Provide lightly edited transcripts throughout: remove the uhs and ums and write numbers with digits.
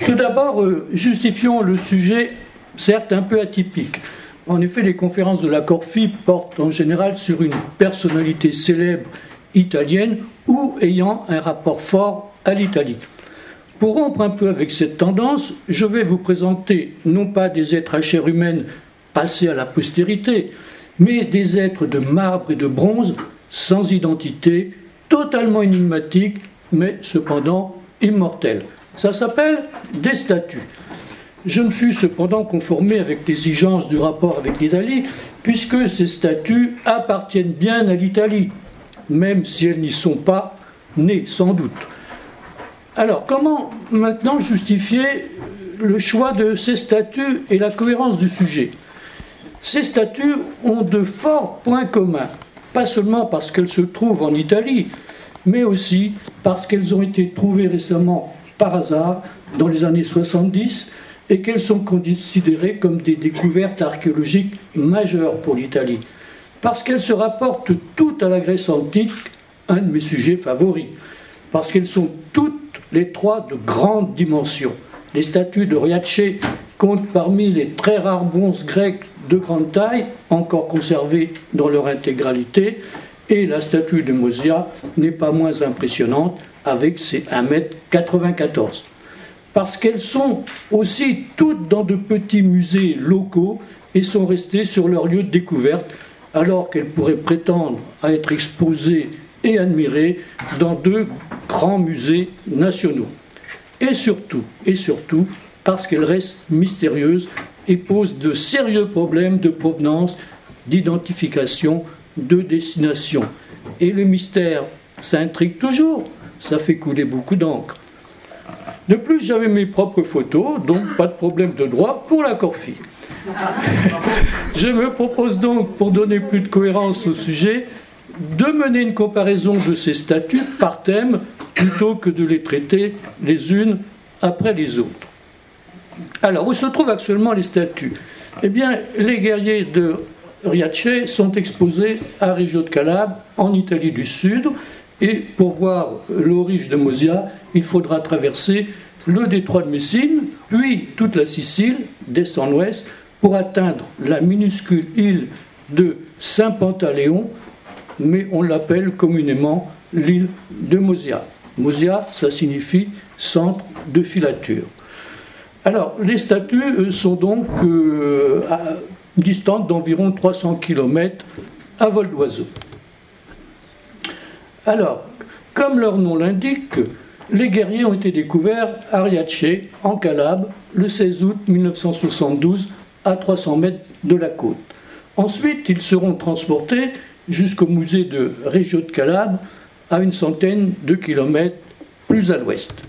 Tout d'abord, justifions le sujet, certes un peu atypique. En effet, les conférences de la Corfie portent en général sur une personnalité célèbre italienne ou ayant un rapport fort à l'Italie. Pour rompre un peu avec cette tendance, je vais vous présenter non pas des êtres à chair humaine passés à la postérité, mais des êtres de marbre et de bronze, sans identité, totalement énigmatiques, mais cependant immortels. Ça s'appelle des statues. Je me suis cependant conformé avec l'exigence du rapport avec l'Italie, puisque ces statues appartiennent bien à l'Italie, même si elles n'y sont pas nées, sans doute. Alors, comment maintenant justifier le choix de ces statues et la cohérence du sujet ? Ces statues ont de forts points communs, pas seulement parce qu'elles se trouvent en Italie, mais aussi parce qu'elles ont été trouvées récemment par hasard dans les années 70 et qu'elles sont considérées comme des découvertes archéologiques majeures pour l'Italie, parce qu'elles se rapportent toutes à la Grèce antique, un de mes sujets favoris, parce qu'elles sont toutes les trois de grandes dimensions. Les statues de Riace comptent parmi les très rares bronzes grecs de grande taille, encore conservés dans leur intégralité, et la statue de Mosia n'est pas moins impressionnante avec ses 1,94 m. Parce qu'elles sont aussi toutes dans de petits musées locaux et sont restées sur leur lieu de découverte, alors qu'elles pourraient prétendre à être exposées et admirées dans deux grands musées nationaux. Et surtout, parce qu'elles restent mystérieuses et posent de sérieux problèmes de provenance, d'identification, de destination. Et le mystère, ça intrigue toujours, ça fait couler beaucoup d'encre. De plus, j'avais mes propres photos, donc pas de problème de droit pour la Corfie. Je me propose donc, pour donner plus de cohérence au sujet, de mener une comparaison de ces statues par thème, plutôt que de les traiter les unes après les autres. Alors, où se trouvent actuellement les statues ? Eh bien, les guerriers de Riace sont exposés à Reggio de Calabre, en Italie du Sud, et pour voir l'origine de Mosia, il faudra traverser le détroit de Messine, puis toute la Sicile, d'est en ouest, pour atteindre la minuscule île de Saint-Pantaléon, mais on l'appelle communément l'île de Mosia. Mosia, ça signifie centre de filature. Alors, les statues sont donc distantes d'environ 300 km à vol d'oiseau. Alors, comme leur nom l'indique, les guerriers ont été découverts à Riace, en Calabre, le 16 août 1972, à 300 mètres de la côte. Ensuite, ils seront transportés jusqu'au musée de Reggio de Calabre, à une centaine de kilomètres plus à l'ouest.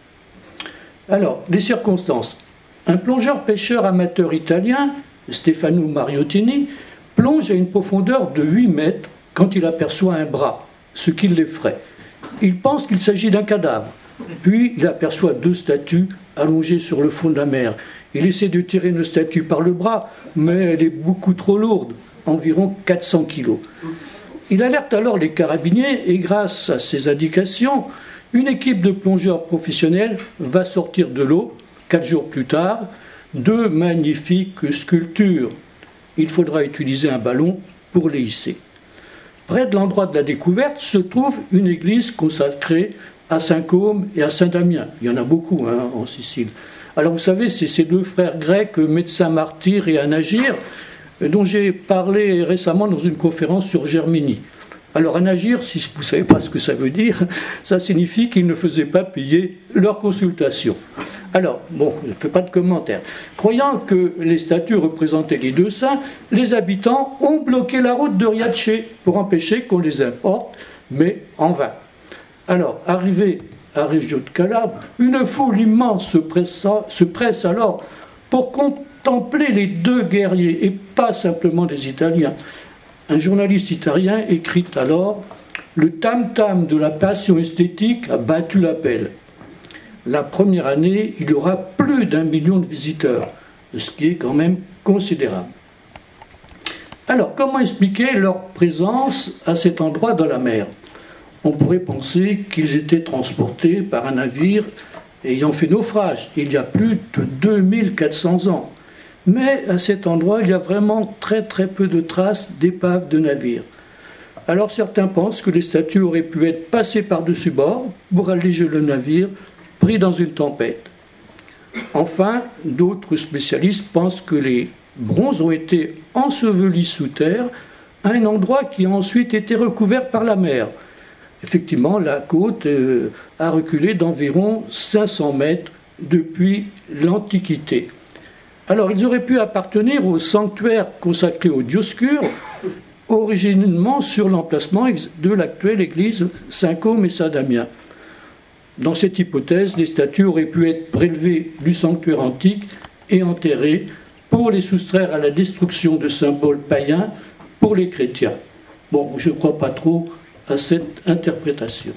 Alors, les circonstances. Un plongeur-pêcheur amateur italien, Stefano Mariottini, plonge à une profondeur de 8 mètres quand il aperçoit un bras, ce qui l'effraie. Il pense qu'il s'agit d'un cadavre. Puis, il aperçoit 2 statues allongées sur le fond de la mer. Il essaie de tirer une statue par le bras, mais elle est beaucoup trop lourde, environ 400 kilos. Il alerte alors les carabiniers et grâce à ces indications, une équipe de plongeurs professionnels va sortir de l'eau, 4 jours plus tard, 2 magnifiques sculptures. Il faudra utiliser un ballon pour les hisser. Près de l'endroit de la découverte se trouve une église consacrée à Saint-Côme et à Saint-Damien. Il y en a beaucoup en Sicile. Alors vous savez, c'est ces 2 frères grecs, médecins martyrs et Anagir, dont j'ai parlé récemment dans une conférence sur Germini. Alors Anagir, si vous ne savez pas ce que ça veut dire, ça signifie qu'ils ne faisaient pas payer leur consultation. Alors, bon, je ne fais pas de commentaire. Croyant que les statues représentaient les 2 saints, les habitants ont bloqué la route de Riace pour empêcher qu'on les importe, mais en vain. Alors, arrivé à Reggio de Calabre, une foule immense se presse alors pour contempler les 2 guerriers, et pas simplement des Italiens. Un journaliste italien écrit alors « Le tam-tam de la passion esthétique a battu l'appel. La première année, il y aura plus d'1 million de visiteurs, ce qui est quand même considérable. » Alors, comment expliquer leur présence à cet endroit dans la mer ? On pourrait penser qu'ils étaient transportés par un navire ayant fait naufrage il y a plus de 2400 ans. Mais à cet endroit, il y a vraiment très très peu de traces d'épaves de navires. Alors certains pensent que les statues auraient pu être passées par-dessus bord pour alléger le navire pris dans une tempête. Enfin, d'autres spécialistes pensent que les bronzes ont été ensevelis sous terre à un endroit qui a ensuite été recouvert par la mer. Effectivement, la côte a reculé d'environ 500 mètres depuis l'Antiquité. Alors, ils auraient pu appartenir au sanctuaire consacré au Dioscure, originellement sur l'emplacement de l'actuelle église Saint-Côme et Saint-Damien. Dans cette hypothèse, les statues auraient pu être prélevées du sanctuaire antique et enterrées pour les soustraire à la destruction de symboles païens pour les chrétiens. Bon, je ne crois pas trop à cette interprétation.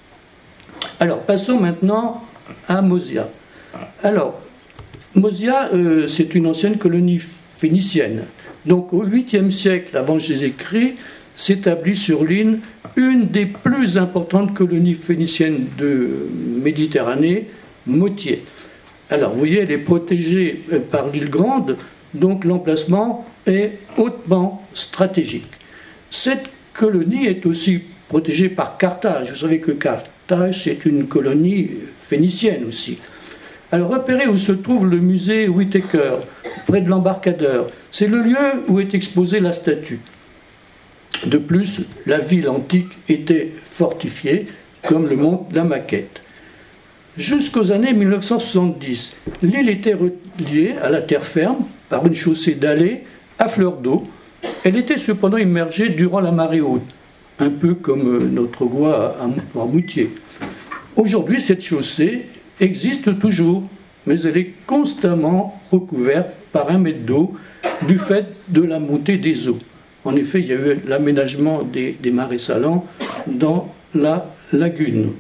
Alors, passons maintenant à Mosia. Alors, Mosia, c'est une ancienne colonie phénicienne. Donc, au 8e siècle avant Jésus-Christ, s'établit sur l'île une des plus importantes colonies phéniciennes de Méditerranée, Motier. Alors, vous voyez, elle est protégée par l'île Grande, donc l'emplacement est hautement stratégique. Cette colonie est aussi protégée par Carthage. Vous savez que Carthage, c'est une colonie phénicienne aussi. Alors, repérez où se trouve le musée Whitaker, près de l'embarcadère. C'est le lieu où est exposée la statue. De plus, la ville antique était fortifiée, comme le montre la maquette. Jusqu'aux années 1970, l'île était reliée à la terre ferme par une chaussée dallée à fleur d'eau. Elle était cependant immergée durant la marée haute, un peu comme notre Goie à Moutier. Aujourd'hui, cette chaussée existe toujours, mais elle est constamment recouverte par 1 mètre d'eau du fait de la montée des eaux. En effet, il y a eu l'aménagement des marais salants dans la lagune.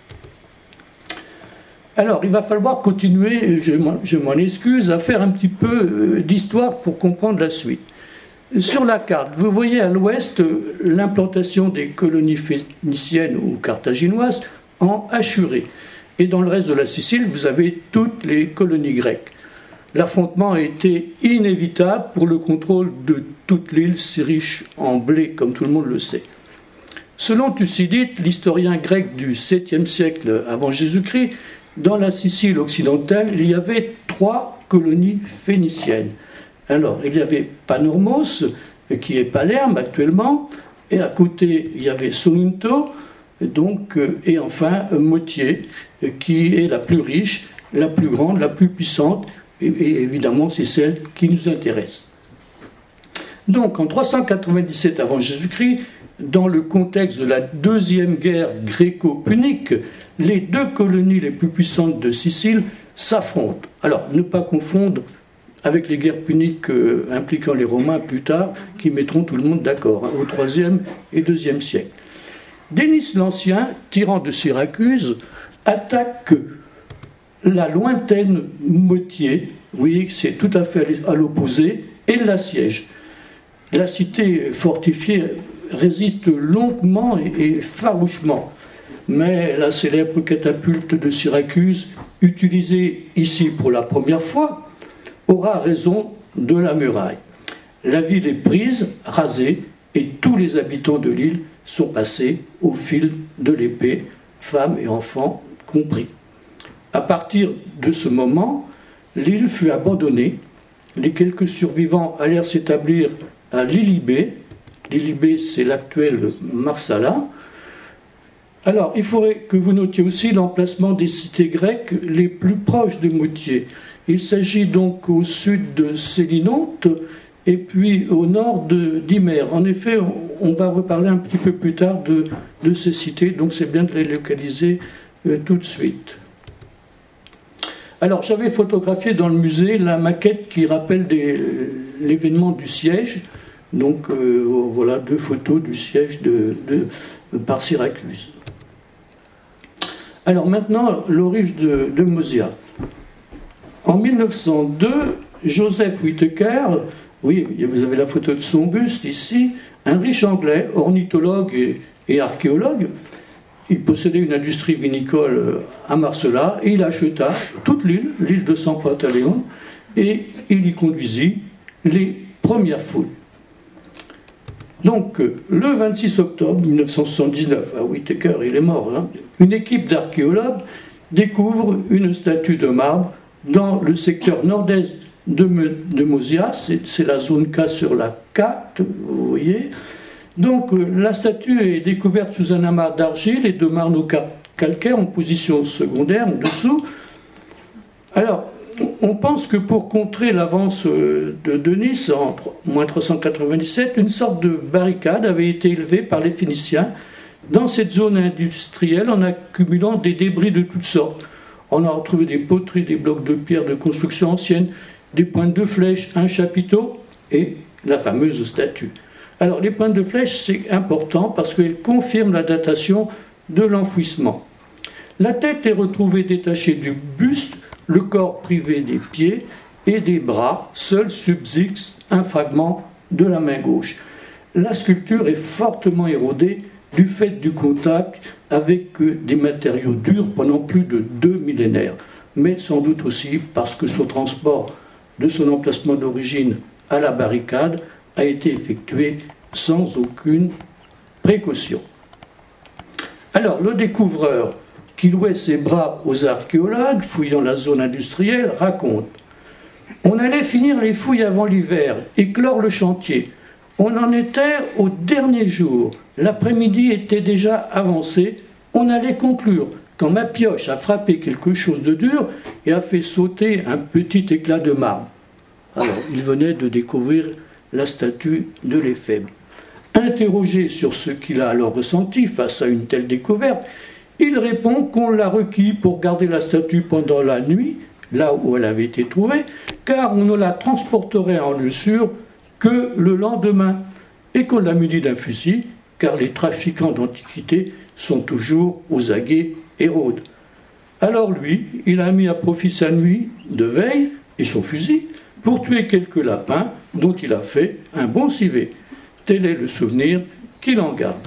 Alors, il va falloir continuer, je m'en excuse, à faire un petit peu d'histoire pour comprendre la suite. Sur la carte, vous voyez à l'ouest l'implantation des colonies phéniciennes ou carthaginoises en Achurée. Et dans le reste de la Sicile, vous avez toutes les colonies grecques. L'affrontement a été inévitable pour le contrôle de toute l'île si riche en blé, comme tout le monde le sait. Selon Thucydide, l'historien grec du 7e siècle avant Jésus-Christ, dans la Sicile occidentale, il y avait 3 colonies phéniciennes. Alors, il y avait Panormos, qui est Palerme actuellement, et à côté, il y avait Sorrento, donc, et enfin Motier, qui est la plus riche, la plus grande, la plus puissante, et évidemment, c'est celle qui nous intéresse. Donc, en 397 avant Jésus-Christ, dans le contexte de la deuxième guerre gréco-punique, les 2 colonies les plus puissantes de Sicile s'affrontent. Alors, ne pas confondre avec les guerres puniques impliquant les Romains plus tard, qui mettront tout le monde d'accord, au IIIe et IIe siècle. Dénis l'Ancien, tyran de Syracuse, attaque la lointaine Motier, oui, c'est tout à fait à l'opposé, et l'assiège. La cité fortifiée résiste longuement et farouchement, mais la célèbre catapulte de Syracuse, utilisée ici pour la première fois, aura raison de la muraille. La ville est prise, rasée, et tous les habitants de l'île sont passés au fil de l'épée, femmes et enfants compris. À partir de ce moment, l'île fut abandonnée. Les quelques survivants allèrent s'établir à Lilybée. Lilybée, c'est l'actuel Marsala. Alors, il faudrait que vous notiez aussi l'emplacement des cités grecques les plus proches de Motier. Il s'agit donc au sud de Sélinonte et puis au nord d'Hymère. En effet, on va reparler un petit peu plus tard de ces cités, donc c'est bien de les localiser tout de suite. Alors, j'avais photographié dans le musée la maquette qui rappelle l'événement du siège. Donc, voilà 2 photos du siège par Syracuse. Alors maintenant, l'origine de Mosia. En 1902, Joseph Whitaker, oui, vous avez la photo de son buste ici, un riche anglais, ornithologue et archéologue, il possédait une industrie vinicole à Marcella, et il acheta toute l'île de San Pantaleon, et il y conduisit les premières fouilles. Donc, le 26 octobre 1979, à Whitaker, il est mort, hein, une équipe d'archéologues découvre une statue de marbre dans le secteur nord-est de Mosia, c'est la zone K sur la carte, vous voyez. Donc, la statue est découverte sous un amas d'argile et de marneaux calcaires en position secondaire, en dessous. Alors, on pense que pour contrer l'avance de Denys en moins 397, une sorte de barricade avait été élevée par les Phéniciens dans cette zone industrielle en accumulant des débris de toutes sortes. On a retrouvé des poteries, des blocs de pierre de construction ancienne, des pointes de flèches, un chapiteau et la fameuse statue. Alors les pointes de flèches, c'est important parce qu'elles confirment la datation de l'enfouissement. La tête est retrouvée détachée du buste, le corps privé des pieds et des bras, seul subsiste un fragment de la main gauche. La sculpture est fortement érodée du fait du contact avec des matériaux durs pendant plus de 2 millénaires, mais sans doute aussi parce que son transport de son emplacement d'origine à la barricade a été effectué sans aucune précaution. Alors, le découvreur qui louait ses bras aux archéologues fouillant la zone industrielle raconte: on allait finir les fouilles avant l'hiver et clore le chantier. On en était au dernier jour. L'après-midi était déjà avancé. On allait conclure quand ma pioche a frappé quelque chose de dur et a fait sauter un petit éclat de marbre. Alors, il venait de découvrir la statue de l'Éphèbe. Interrogé sur ce qu'il a alors ressenti face à une telle découverte, il répond qu'on l'a requis pour garder la statue pendant la nuit, là où elle avait été trouvée, car on ne la transporterait en lieu sûr que le lendemain, et qu'on l'a muni d'un fusil, car les trafiquants d'antiquités sont toujours aux aguets et rôdent. Alors lui, il a mis à profit sa nuit de veille et son fusil pour tuer quelques lapins dont il a fait un bon civet. Tel est le souvenir qu'il en garde.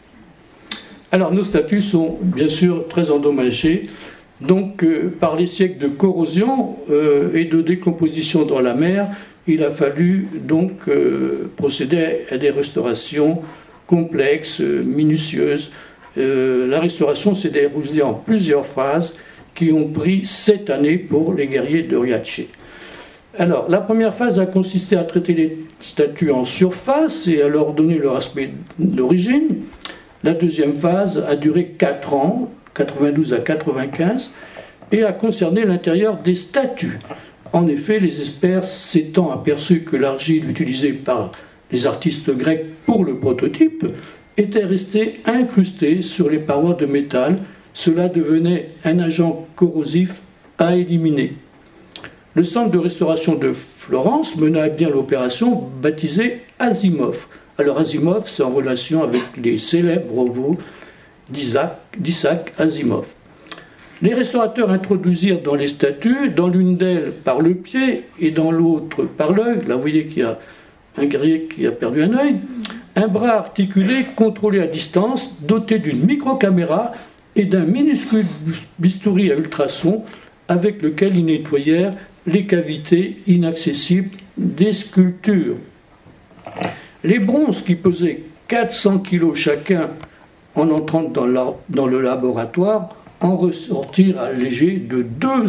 Alors nos statues sont bien sûr très endommagées, donc par les siècles de corrosion et de décomposition dans la mer, il a fallu donc procéder à des restaurations complexes, minutieuses. La restauration s'est déroulée en plusieurs phases qui ont pris 7 années pour les guerriers de Riace. Alors, la première phase a consisté à traiter les statues en surface et à leur donner leur aspect d'origine. La deuxième phase a duré 4 ans, 92 à 95, et a concerné l'intérieur des statues. En effet, les experts s'étant aperçus que l'argile utilisée par les artistes grecs pour le prototype était restée incrustée sur les parois de métal, cela devenait un agent corrosif à éliminer. Le centre de restauration de Florence mena à bien l'opération baptisée Asimov. Alors Asimov, c'est en relation avec les célèbres robots d'Isaac Asimov. Les restaurateurs introduisirent dans les statues, dans l'une d'elles par le pied et dans l'autre par l'œil, là vous voyez qu'il y a un guerrier qui a perdu un œil, un bras articulé contrôlé à distance, doté d'une micro-caméra et d'un minuscule bistouri à ultrasons avec lequel ils nettoyèrent les cavités inaccessibles des sculptures. Les bronzes qui pesaient 400 kg chacun en entrant dans le laboratoire en ressortirent allégés de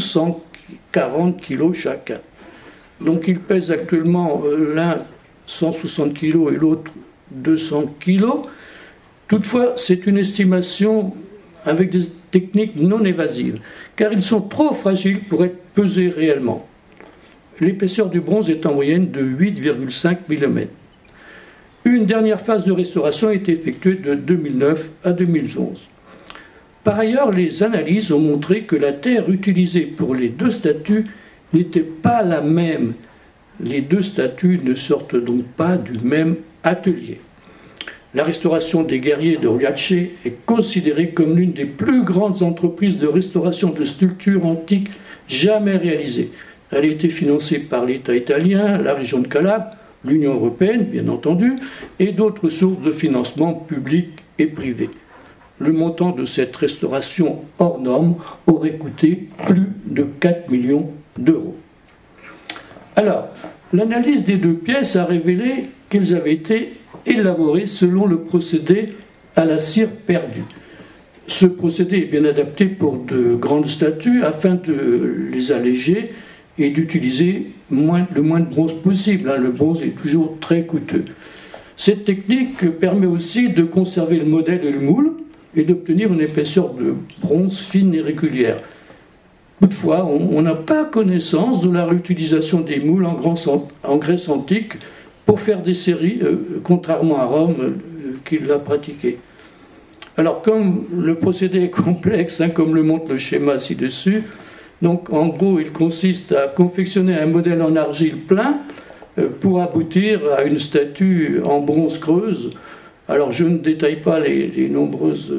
240 kg chacun. Donc ils pèsent actuellement l'un 160 kg et l'autre 200 kg. Toutefois, c'est une estimation avec des techniques non évasives, car ils sont trop fragiles pour être pesés réellement. L'épaisseur du bronze est en moyenne de 8,5 mm. Une dernière phase de restauration a été effectuée de 2009 à 2011. Par ailleurs, les analyses ont montré que la terre utilisée pour les 2 statues n'était pas la même. Les 2 statues ne sortent donc pas du même atelier. La restauration des guerriers de Riace est considérée comme l'une des plus grandes entreprises de restauration de sculptures antiques jamais réalisées. Elle a été financée par l'État italien, la région de Calabre, l'Union européenne, bien entendu, et d'autres sources de financement publics et privés. le montant de cette restauration hors norme aurait coûté plus de 4 millions d'euros. Alors, l'analyse des deux pièces a révélé qu'elles avaient été élaborées selon le procédé à la cire perdue. Ce procédé est bien adapté pour de grandes statues afin de les alléger et d'utiliser le moins de bronze possible. Le bronze est toujours très coûteux. Cette technique permet aussi de conserver le modèle et le moule et d'obtenir une épaisseur de bronze fine et régulière. Toutefois, on n'a pas connaissance de la réutilisation des moules en Grèce antique pour faire des séries, contrairement à Rome qui l'a pratiqué. Alors, comme le procédé est complexe, comme le montre le schéma ci-dessus, donc en gros, il consiste à confectionner un modèle en argile plein pour aboutir à une statue en bronze creuse. Alors, je ne détaille pas les nombreuses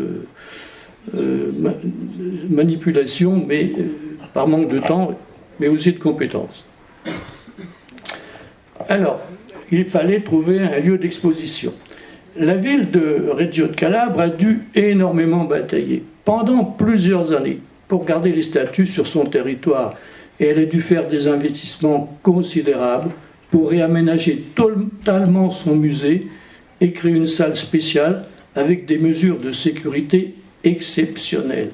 manipulations, mais par manque de temps, mais aussi de compétences. Alors, il fallait trouver un lieu d'exposition. La ville de Reggio de Calabre a dû énormément batailler pendant plusieurs années pour garder les statues sur son territoire, et elle a dû faire des investissements considérables pour réaménager totalement son musée et créer une salle spéciale avec des mesures de sécurité exceptionnelles.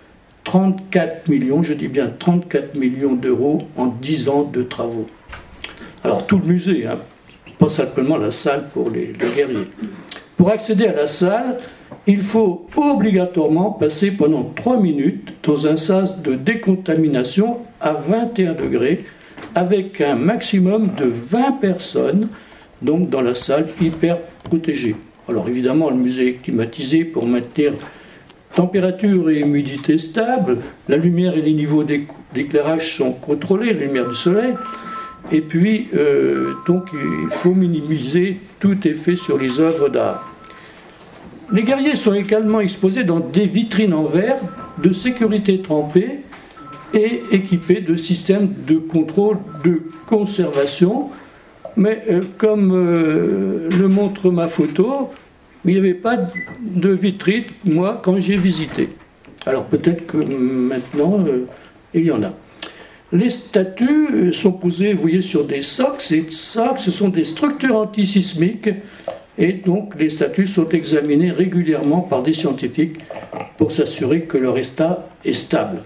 34 millions, je dis bien 34 millions d'euros en 10 ans de travaux. Alors tout le musée, pas simplement la salle pour les guerriers. Pour accéder à la salle, il faut obligatoirement passer pendant 3 minutes dans un sas de décontamination à 21 degrés avec un maximum de 20 personnes, donc dans la salle hyper protégée. Alors évidemment, le musée est climatisé pour maintenir température et humidité stable, la lumière et les niveaux d'éclairage sont contrôlés, la lumière du soleil, et puis donc il faut minimiser tout effet sur les œuvres d'art. Les guerriers sont également exposés dans des vitrines en verre de sécurité trempée et équipés de systèmes de contrôle de conservation, mais comme le montre ma photo, il n'y avait pas de vitrine, moi, quand j'ai visité. Alors peut-être que maintenant, il y en a. Les statues sont posées, vous voyez, sur des socs. Ces socs, ce sont des structures antisismiques. Et donc, les statues sont examinées régulièrement par des scientifiques pour s'assurer que leur état est stable.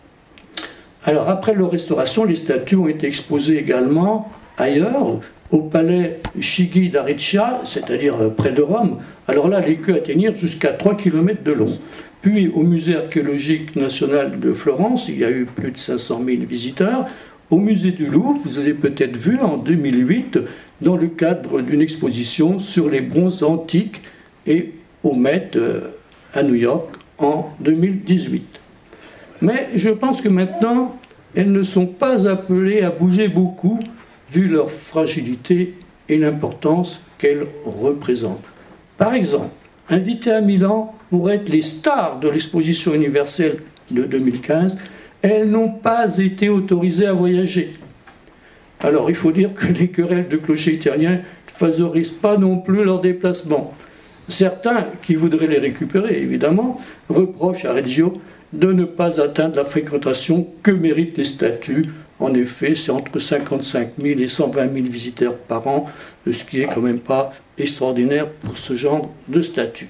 Alors, après leur restauration, les statues ont été exposées également ailleurs, au palais Chigi d'Aricia, c'est-à-dire près de Rome. Alors là, les queues atteignirent jusqu'à 3 km de long. Puis au musée archéologique national de Florence, il y a eu plus de 500 000 visiteurs. Au musée du Louvre, vous avez peut-être vu en 2008, dans le cadre d'une exposition sur les bronzes antiques, et au Met à New York en 2018. Mais je pense que maintenant, elles ne sont pas appelées à bouger beaucoup, vu leur fragilité et l'importance qu'elles représentent. Par exemple, invitées à Milan pour être les stars de l'exposition universelle de 2015, elles n'ont pas été autorisées à voyager. Alors il faut dire que les querelles de clochers italiens ne favorisent pas non plus leur déplacement. Certains, qui voudraient les récupérer évidemment, reprochent à Reggio de ne pas atteindre la fréquentation que méritent les statues. En effet, c'est entre 55 000 et 120 000 visiteurs par an, ce qui n'est quand même pas extraordinaire pour ce genre de statue.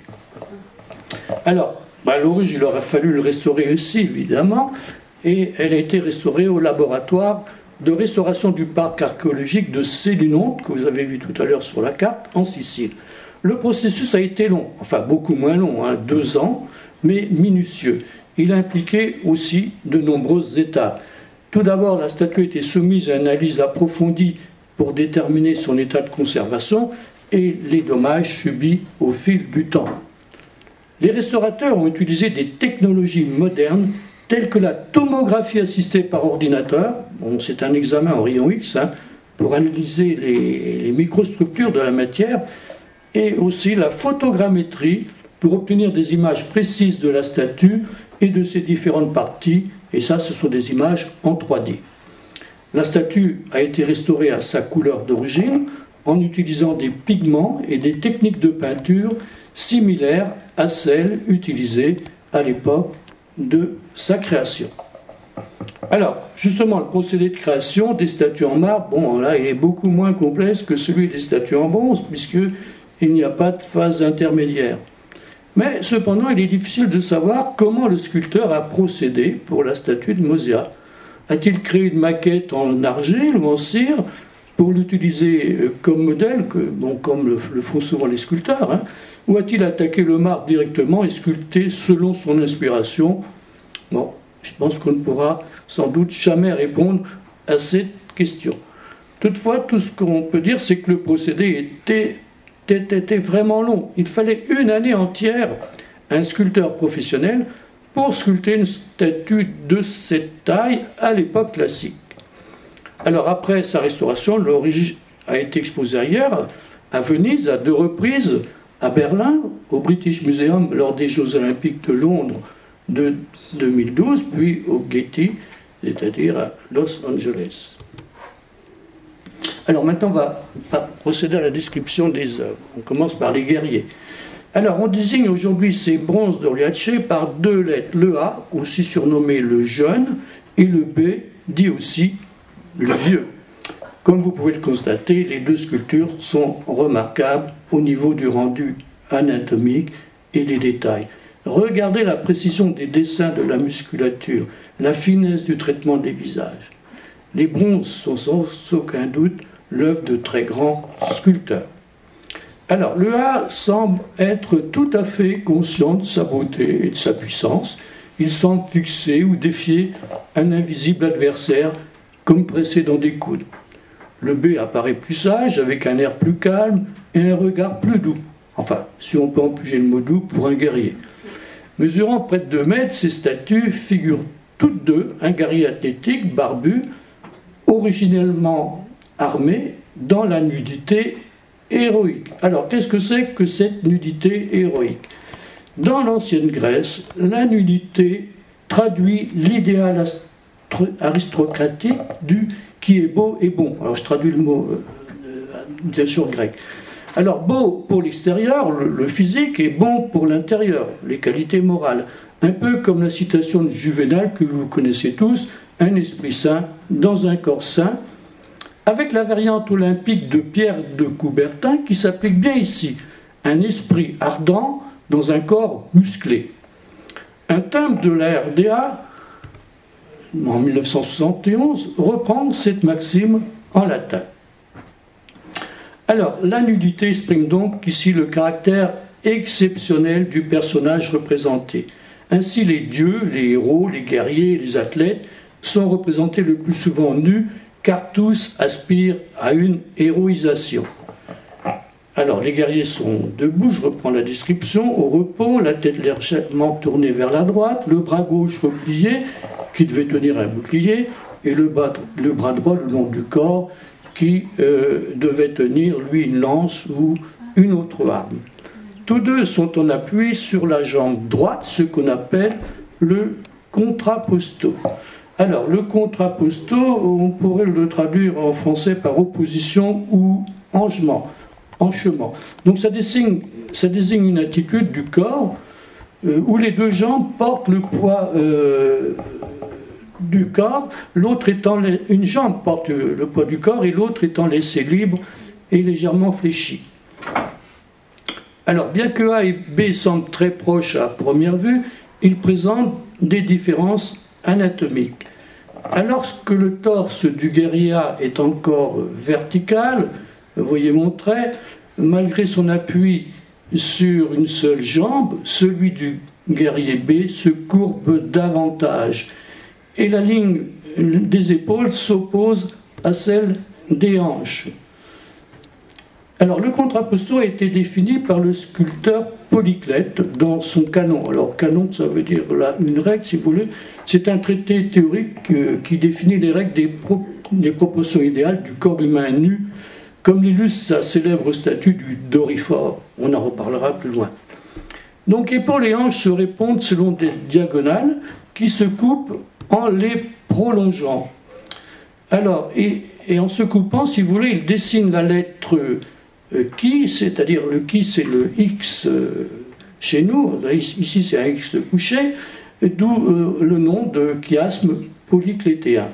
Alors, à l'origine, il aurait fallu le restaurer aussi, évidemment, et elle a été restaurée au laboratoire de restauration du parc archéologique de Sélinonte, que vous avez vu tout à l'heure sur la carte, en Sicile. Le processus a été long, enfin beaucoup moins long, 2 ans, mais minutieux. Il a impliqué aussi de nombreuses étapes. Tout d'abord, la statue a été soumise à une analyse approfondie pour déterminer son état de conservation et les dommages subis au fil du temps. Les restaurateurs ont utilisé des technologies modernes telles que la tomographie assistée par ordinateur, c'est un examen en rayon X, pour analyser les microstructures de la matière, et aussi la photogrammétrie pour obtenir des images précises de la statue et de ses différentes parties, et ça, ce sont des images en 3D. La statue a été restaurée à sa couleur d'origine en utilisant des pigments et des techniques de peinture similaire à celle utilisée à l'époque de sa création. Alors, justement, le procédé de création des statues en marbre, bon, là, il est beaucoup moins complexe que celui des statues en bronze, puisqu'il n'y a pas de phase intermédiaire. Mais cependant, il est difficile de savoir comment le sculpteur a procédé pour la statue de Mosiah. A-t-il créé une maquette en argile ou en cire pour l'utiliser comme modèle, comme le font souvent les sculpteurs, hein, ou a-t-il attaqué le marbre directement et sculpté selon son inspiration? Bon, je pense qu'on ne pourra sans doute jamais répondre à cette question. Toutefois, tout ce qu'on peut dire, c'est que le procédé était vraiment long. Il fallait une année entière à un sculpteur professionnel pour sculpter une statue de cette taille à l'époque classique. Alors après sa restauration, l'origine a été exposée ailleurs, à Venise, à 2 reprises, à Berlin, au British Museum lors des Jeux Olympiques de Londres de 2012, puis au Getty, c'est-à-dire à Los Angeles. Alors maintenant, on va procéder à la description des œuvres. On commence par les guerriers. Alors, on désigne aujourd'hui ces bronzes d'Oriace par 2 lettres, le A, aussi surnommé le jeune, et le B, dit aussi le vieux. Comme vous pouvez le constater, les 2 sculptures sont remarquables au niveau du rendu anatomique et des détails. Regardez la précision des dessins de la musculature, la finesse du traitement des visages. Les bronzes sont sans aucun doute l'œuvre de très grands sculpteurs. Alors, le A semble être tout à fait conscient de sa beauté et de sa puissance. Il semble fixer ou défier un invisible adversaire, comme pressé dans des coudes. Le B apparaît plus sage, avec un air plus calme et un regard plus doux. Enfin, si on peut employer le mot doux pour un guerrier. Mesurant près de 2 mètres, ces statues figurent toutes 2 un guerrier athlétique, barbu, originellement armé, dans la nudité héroïque. Alors, qu'est-ce que c'est que cette nudité héroïque? Dans l'ancienne Grèce, la nudité traduit l'idéal aristocratique du qui est beau et bon. Alors, je traduis le mot, bien sûr, grec. Alors, beau pour l'extérieur, le physique, et bon pour l'intérieur, les qualités morales. Un peu comme la citation de Juvénal que vous connaissez tous, un esprit sain dans un corps sain, avec la variante olympique de Pierre de Coubertin qui s'applique bien ici, un esprit ardent dans un corps musclé. Un timbre de la RDA, en 1971, reprend cette maxime en latin. Alors, la nudité exprime donc ici le caractère exceptionnel du personnage représenté. Ainsi, les dieux, les héros, les guerriers et les athlètes sont représentés le plus souvent nus, car tous aspirent à une héroïsation. Alors, les guerriers sont debout, je reprends la description, au repos, la tête légèrement tournée vers la droite, le bras gauche replié, qui devait tenir un bouclier, et le bras droit le long du corps, qui devait tenir, lui, une lance ou une autre arme. Tous 2 sont en appui sur la jambe droite, ce qu'on appelle le contrapposto. Alors, le contrapposto, on pourrait le traduire en français par opposition ou hanchement. Donc, ça désigne une attitude du corps où les 2 jambes portent le poids du corps, une jambe porte le poids du corps et l'autre étant laissée libre et légèrement fléchie. Alors, bien que A et B semblent très proches à première vue, ils présentent des différences anatomique. Alors que le torse du guerrier A est encore vertical, vous voyez mon trait, malgré son appui sur une seule jambe, celui du guerrier B se courbe davantage et la ligne des épaules s'oppose à celle des hanches. Alors, le contrapposto a été défini par le sculpteur Polyclète dans son canon. Alors, canon, ça veut dire là, une règle, si vous voulez. C'est un traité théorique qui définit les règles des proportions idéales du corps humain nu, comme l'illustre sa célèbre statue du Doryphore. On en reparlera plus loin. Donc, et pour les hanches se répondent selon des diagonales qui se coupent en les prolongeant. Alors, et en se coupant, si vous voulez, il dessine la lettre qui, c'est-à-dire le qui, c'est le X chez nous, ici c'est un X couché, d'où le nom de chiasme polyclétéen.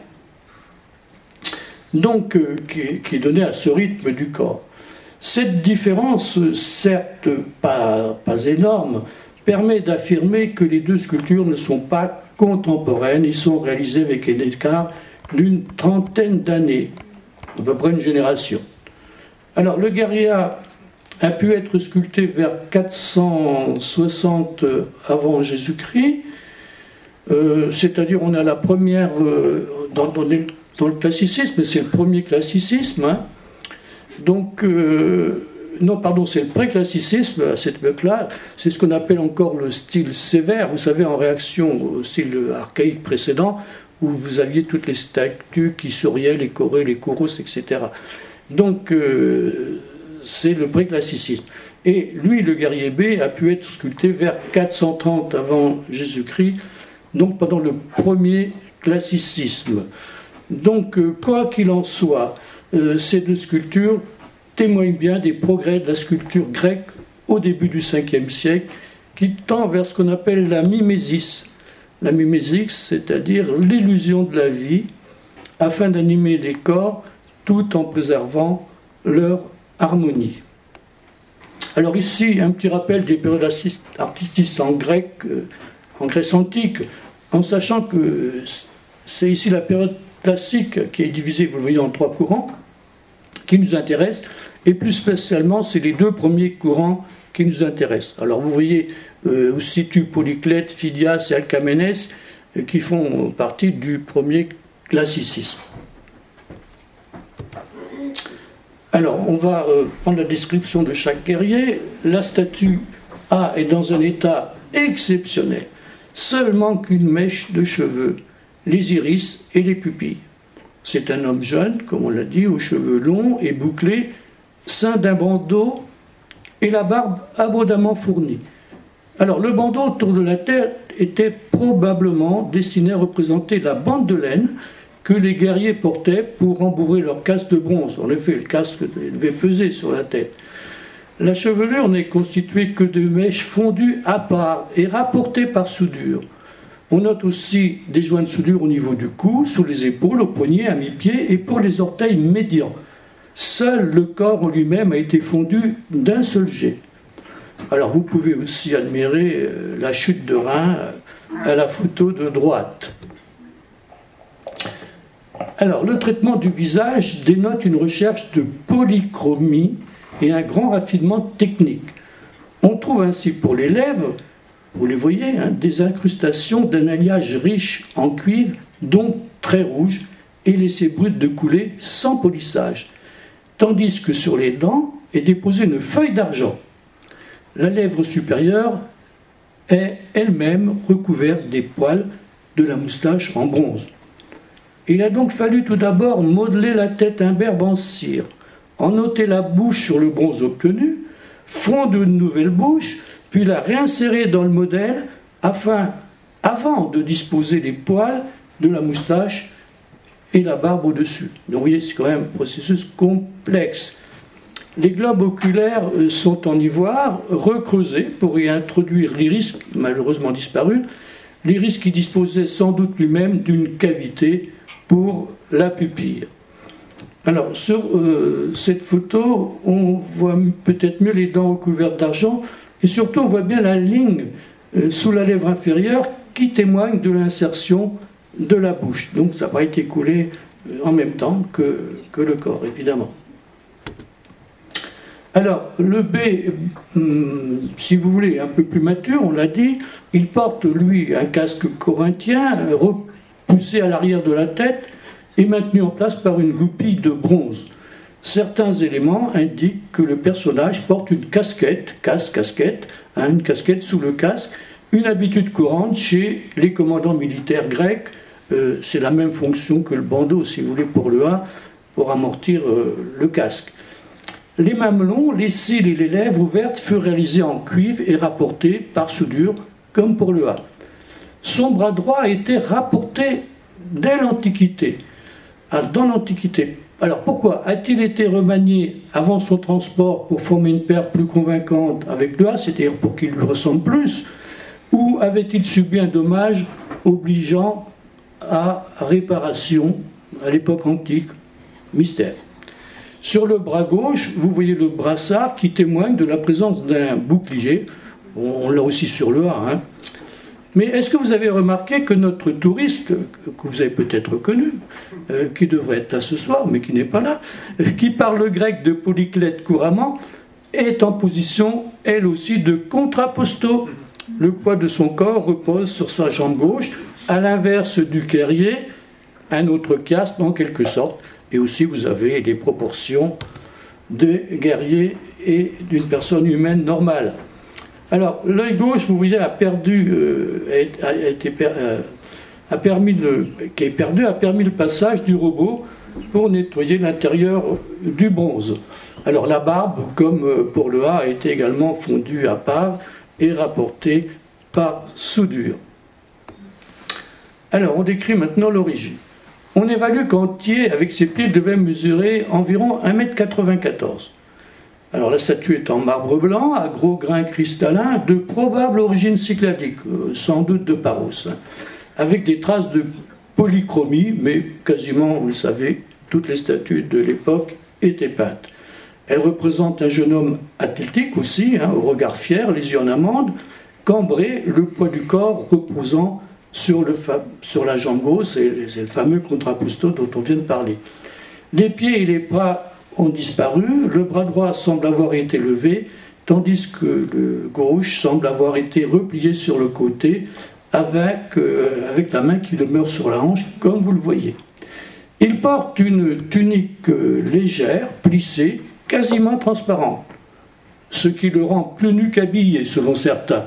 Donc, qui est donné à ce rythme du corps. Cette différence, certes pas énorme, permet d'affirmer que les deux sculptures ne sont pas contemporaines, ils sont réalisés avec un écart d'une trentaine d'années, à peu près une génération. Alors, le Garia a pu être sculpté vers 460 avant Jésus-Christ, c'est-à-dire on a la première, dans le classicisme, c'est le premier classicisme, hein. Donc, non, pardon, c'est le pré-classicisme à cette époque-là, c'est ce qu'on appelle encore le style sévère, vous savez, en réaction au style archaïque précédent, où vous aviez toutes les statues qui souriaient, les chorés, les chorus, etc. Donc, c'est le pré-classicisme. Et lui, le guerrier B, a pu être sculpté vers 430 avant Jésus-Christ, donc pendant le premier classicisme. Donc, quoi qu'il en soit, ces deux sculptures témoignent bien des progrès de la sculpture grecque au début du 5e siècle, qui tend vers ce qu'on appelle la mimésis. La mimésis, c'est-à-dire l'illusion de la vie, afin d'animer les corps tout en préservant leur harmonie. Alors ici, un petit rappel des périodes artistiques en Grèce antique, en sachant que c'est ici la période classique qui est divisée, vous le voyez, en 3 courants, qui nous intéressent, et plus spécialement, c'est les 2 premiers courants qui nous intéressent. Alors vous voyez où se situent Polyclète, Phidias et Alcamenès, qui font partie du premier classicisme. Alors, on va prendre la description de chaque guerrier. La statue A est dans un état exceptionnel. Seul manque une mèche de cheveux, les iris et les pupilles. C'est un homme jeune, comme on l'a dit, aux cheveux longs et bouclés, ceint d'un bandeau et la barbe abondamment fournie. Alors, le bandeau autour de la tête était probablement destiné à représenter la bande de laine que les guerriers portaient pour rembourrer leur casque de bronze. En effet, le casque devait peser sur la tête. La chevelure n'est constituée que de mèches fondues à part et rapportées par soudure. On note aussi des joints de soudure au niveau du cou, sous les épaules, au poignet, à mi-pied et pour les orteils médians. Seul le corps en lui-même a été fondu d'un seul jet. Alors vous pouvez aussi admirer la chute de rein à la photo de droite. Alors, le traitement du visage dénote une recherche de polychromie et un grand raffinement technique. On trouve ainsi pour les lèvres, vous les voyez, hein, des incrustations d'un alliage riche en cuivre, donc très rouge, et laissé brut de couler sans polissage, tandis que sur les dents est déposée une feuille d'argent. La lèvre supérieure est elle-même recouverte des poils de la moustache en bronze. Il a donc fallu tout d'abord modeler la tête imberbe en cire, en ôter la bouche sur le bronze obtenu, fondre une nouvelle bouche, puis la réinsérer dans le modèle avant de disposer les poils de la moustache et la barbe au-dessus. Donc vous voyez, c'est quand même un processus complexe. Les globes oculaires sont en ivoire, recreusés pour y introduire l'iris, malheureusement disparu, l'iris qui disposait sans doute lui-même d'une cavité pour la pupille. Alors, sur cette photo, on voit peut-être mieux les dents recouvertes d'argent, et surtout on voit bien la ligne sous la lèvre inférieure qui témoigne de l'insertion de la bouche. Donc ça n'a pas été coulé en même temps que le corps, évidemment. Alors, le B, si vous voulez, un peu plus mature, on l'a dit, il porte, lui, un casque corinthien, repoussé à l'arrière de la tête et maintenu en place par une goupille de bronze. Certains éléments indiquent que le personnage porte une casquette, casquette, hein, une casquette sous le casque, une habitude courante chez les commandants militaires grecs. C'est la même fonction que le bandeau, si vous voulez, pour le A, pour amortir le casque. Les mamelons, les cils et les lèvres ouvertes furent réalisés en cuivre et rapportés par soudure, comme pour le A. Son bras droit a été rapporté dès l'Antiquité. Dans l'Antiquité, Alors pourquoi a-t-il été remanié avant son transport pour former une paire plus convaincante avec le A, c'est-à-dire pour qu'il lui ressemble plus, ou avait-il subi un dommage obligeant à réparation à l'époque antique? Mystère. Sur le bras gauche, vous voyez le brassard qui témoigne de la présence d'un bouclier. On l'a aussi sur le A. Hein. Mais est-ce que vous avez remarqué que notre touriste, que vous avez peut-être reconnu, qui devrait être là ce soir, mais qui n'est pas là, qui parle le grec de Polyclète couramment, est en position, elle aussi, de contrapposto. Le poids de son corps repose sur sa jambe gauche, à l'inverse du guerrier, un autre chiasme en quelque sorte. Et aussi, vous avez les proportions des guerriers et d'une personne humaine normale. Alors, l'œil gauche, vous voyez, a permis le passage du robot pour nettoyer l'intérieur du bronze. Alors, la barbe, comme pour le A, a été également fondue à part et rapportée par soudure. Alors, on décrit maintenant l'origine. On évalue qu'Antier, avec ses pieds, devait mesurer environ 1,94 m. Alors la statue est en marbre blanc, à gros grains cristallins, de probable origine cycladique, sans doute de Paros, hein, avec des traces de polychromie, mais quasiment, vous le savez, toutes les statues de l'époque étaient peintes. Elle représente un jeune homme athlétique aussi, hein, au regard fier, les yeux en amande, cambré, le poids du corps reposant sur la jambe gauche, c'est le fameux contrapposto dont on vient de parler. Les pieds et les bras ont disparu, le bras droit semble avoir été levé, tandis que le gauche semble avoir été replié sur le côté avec la main qui demeure sur la hanche, comme vous le voyez. Il porte une tunique légère, plissée, quasiment transparente, ce qui le rend plus nu qu'habillé, selon certains.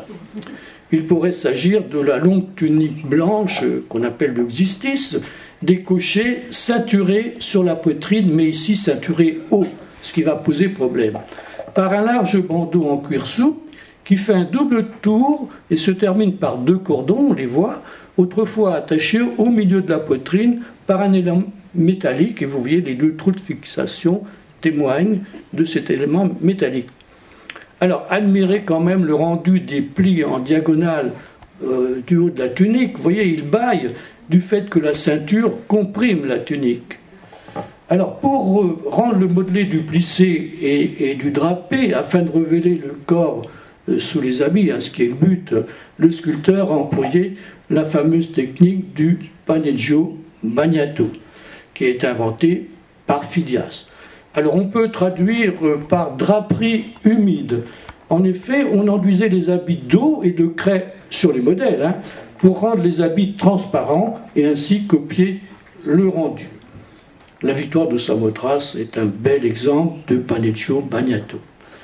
Il pourrait s'agir de la longue tunique blanche qu'on appelle le xystis, décochée, ceinturée sur la poitrine, mais ici ceinturée haut, ce qui va poser problème, par un large bandeau en cuir souple qui fait un double tour et se termine par 2 cordons, on les voit, autrefois attachés au milieu de la poitrine par un élément métallique, et vous voyez les 2 trous de fixation témoignent de cet élément métallique. Alors, admirez quand même le rendu des plis en diagonale du haut de la tunique. Vous voyez, il bâille du fait que la ceinture comprime la tunique. Alors, pour rendre le modelé du plissé et du drapé, afin de révéler le corps sous les habits, hein, ce qui est le but, le sculpteur a employé la fameuse technique du paneggio bagnato, qui est inventée par Phidias. Alors on peut traduire par draperie humide. En effet, on enduisait les habits d'eau et de craie sur les modèles, hein, pour rendre les habits transparents et ainsi copier le rendu. La victoire de Samothrace est un bel exemple de paneggio bagnato.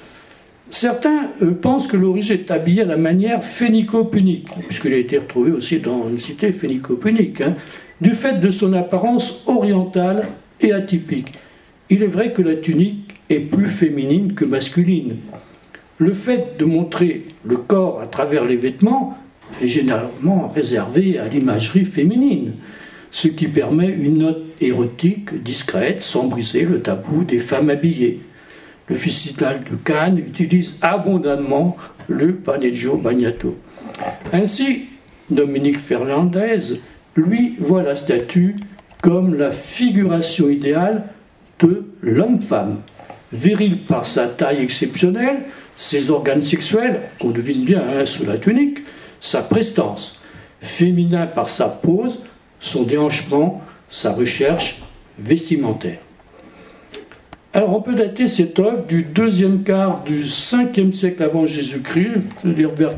Certains pensent que l'origine est habillée à la manière phénico-punique, puisqu'il a été retrouvé aussi dans une cité phénico-punique, hein, du fait de son apparence orientale et atypique. Il est vrai que la tunique est plus féminine que masculine. Le fait de montrer le corps à travers les vêtements est généralement réservé à l'imagerie féminine, ce qui permet une note érotique discrète sans briser le tabou des femmes habillées. Le Festival de Cannes utilise abondamment le paneggio bagnato. Ainsi, Dominique Fernandez, lui, voit la statue comme la figuration idéale de l'homme-femme, viril par sa taille exceptionnelle, ses organes sexuels, qu'on devine bien hein, sous la tunique, sa prestance, féminin par sa pose, son déhanchement, sa recherche vestimentaire. Alors on peut dater cette œuvre du deuxième quart du 5e siècle avant Jésus-Christ, c'est-à-dire vers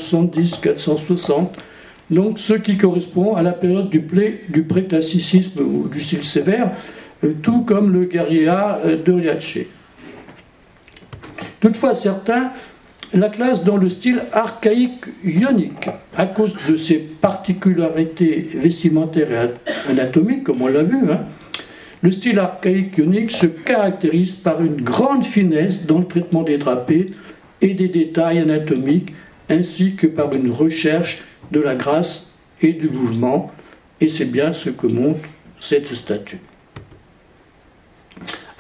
470-460, donc ce qui correspond à la période du préclassicisme ou du style sévère, tout comme le guerriera de Riace. Toutefois, certains la classent dans le style archaïque ionique, à cause de ses particularités vestimentaires et anatomiques, comme on l'a vu. Hein. Le style archaïque ionique se caractérise par une grande finesse dans le traitement des drapés et des détails anatomiques, ainsi que par une recherche de la grâce et du mouvement, et c'est bien ce que montre cette statue.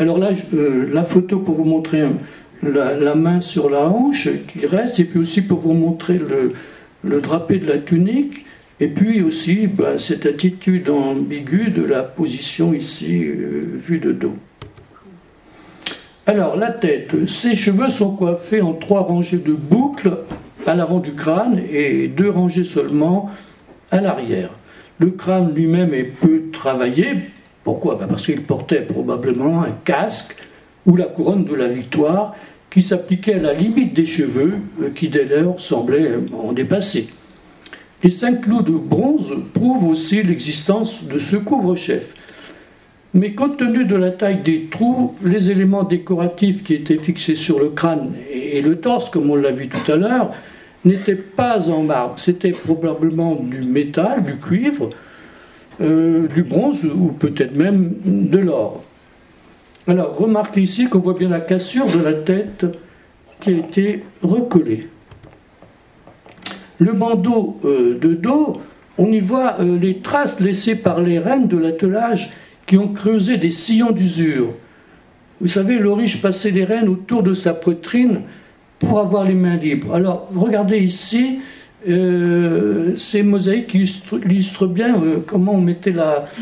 Alors là, la photo pour vous montrer la main sur la hanche qui reste, et puis aussi pour vous montrer le drapé de la tunique, et puis aussi cette attitude ambiguë de la position ici vue de dos. Alors la tête, ses cheveux sont coiffés en 3 rangées de boucles à l'avant du crâne et 2 rangées seulement à l'arrière. Le crâne lui-même est peu travaillé. Pourquoi ? Parce qu'il portait probablement un casque ou la couronne de la victoire qui s'appliquait à la limite des cheveux qui dès lors semblaient en dépasser. Les 5 clous de bronze prouvent aussi l'existence de ce couvre-chef. Mais compte tenu de la taille des trous, les éléments décoratifs qui étaient fixés sur le crâne et le torse, comme on l'a vu tout à l'heure, n'étaient pas en marbre. C'était probablement du métal, du cuivre, du bronze ou peut-être même de l'or. Alors, remarquez ici qu'on voit bien la cassure de la tête qui a été recollée. Le bandeau de dos, on y voit les traces laissées par les reines de l'attelage qui ont creusé des sillons d'usure. Vous savez, l'Aurige passait les rênes autour de sa poitrine pour avoir les mains libres. Alors, regardez ici, ces mosaïques qui illustrent bien comment on mettait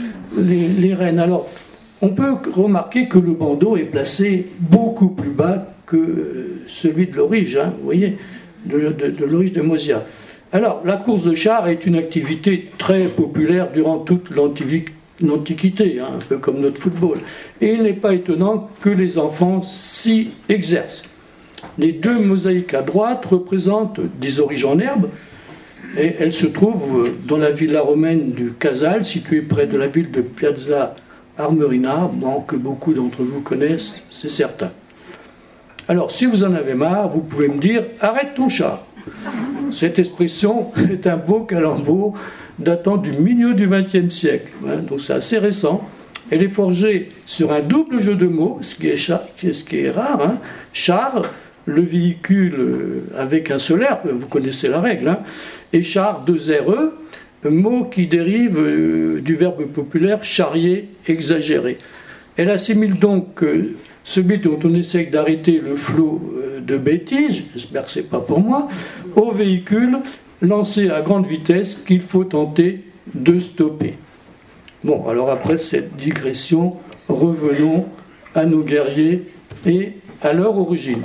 les rênes. Alors, on peut remarquer que le bandeau est placé beaucoup plus bas que celui de l'Aurige, hein, vous voyez, de l'Aurige de Mosia. Alors, la course de chars est une activité très populaire durant toute l'Antiquité, hein, un peu comme notre football. Et il n'est pas étonnant que les enfants s'y exercent. Les 2 mosaïques à droite représentent des Auriges en herbe, et elles se trouvent dans la villa romaine du Casal, située près de la ville de Piazza Armerina, que beaucoup d'entre vous connaissent, c'est certain. Alors, si vous en avez marre, vous pouvez me dire « arrête ton char ». Cette expression est un beau calembour datant du milieu du XXe siècle, hein, donc c'est assez récent. Elle est forgée sur un double jeu de mots, ce qui est rare. Hein. Char, le véhicule avec un solaire, vous connaissez la règle, hein, et char, 2 RE, mot qui dérive du verbe populaire charrier, exagéré. Elle assimile donc celui dont on essaye d'arrêter le flot de bêtises, j'espère que ce n'est pas pour moi, au véhicule lancé à grande vitesse qu'il faut tenter de stopper. Bon, alors après cette digression, revenons à nos guerriers et à leur origine.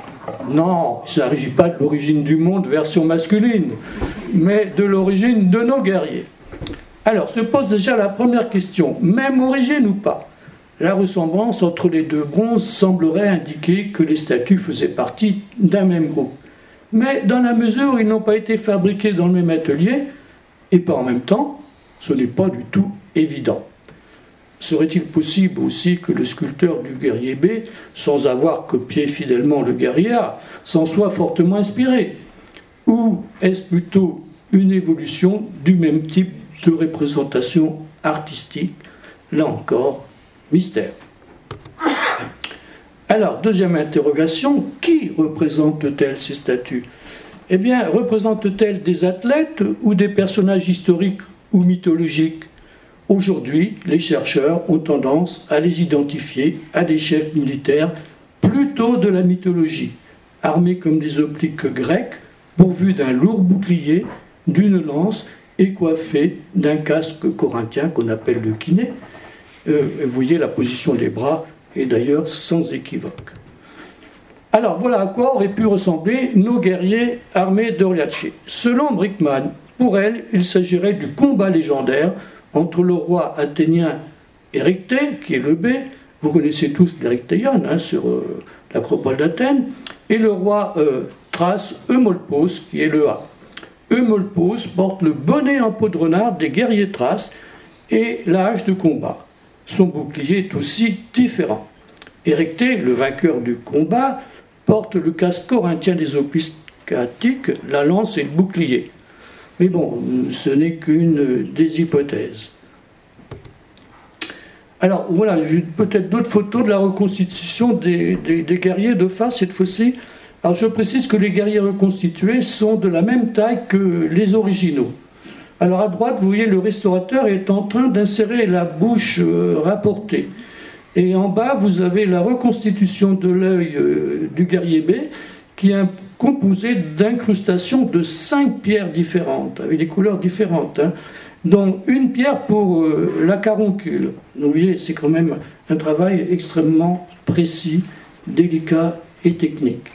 Non, il ne s'agit pas de l'origine du monde version masculine, mais de l'origine de nos guerriers. Alors, se pose déjà la première question, même origine ou pas ? La ressemblance entre les 2 bronzes semblerait indiquer que les statues faisaient partie d'un même groupe. Mais dans la mesure où ils n'ont pas été fabriqués dans le même atelier, et pas en même temps, ce n'est pas du tout évident. Serait-il possible aussi que le sculpteur du guerrier B, sans avoir copié fidèlement le guerrier A, s'en soit fortement inspiré ? Ou est-ce plutôt une évolution du même type de représentation artistique ? Là encore, mystère. Alors, deuxième interrogation, qui représente-t-elle ces statues ? Eh bien, représente-t-elle des athlètes ou des personnages historiques ou mythologiques ? Aujourd'hui, les chercheurs ont tendance à les identifier à des chefs militaires plutôt de la mythologie, armés comme des obliques grecs, pourvus d'un lourd bouclier, d'une lance et coiffés d'un casque corinthien qu'on appelle le kiné. Vous voyez, la position des bras est d'ailleurs sans équivoque. Alors voilà à quoi auraient pu ressembler nos guerriers armés d'Oriace. Selon Brickman, pour elle, il s'agirait du combat légendaire entre le roi athénien Érectée, qui est le B, vous connaissez tous l'Érectéion sur l'acropole d'Athènes, et le roi Thrace Eumolpos, qui est le A. Eumolpos porte le bonnet en peau de renard des guerriers thraces et la hache de combat. Son bouclier est aussi différent. Érectée, le vainqueur du combat, porte le casque corinthien des Opistatiques, la lance et le bouclier. Mais bon, ce n'est qu'une des hypothèses. Alors voilà, j'ai peut-être d'autres photos de la reconstitution des guerriers de face cette fois-ci. Alors je précise que les guerriers reconstitués sont de la même taille que les originaux. Alors à droite, vous voyez, le restaurateur est en train d'insérer la bouche rapportée. Et en bas, vous avez la reconstitution de l'œil du guerrier B, qui est composé d'incrustations de 5 pierres différentes, avec des couleurs différentes, hein, dont une pierre pour la caroncule. Donc vous voyez, c'est quand même un travail extrêmement précis, délicat et technique.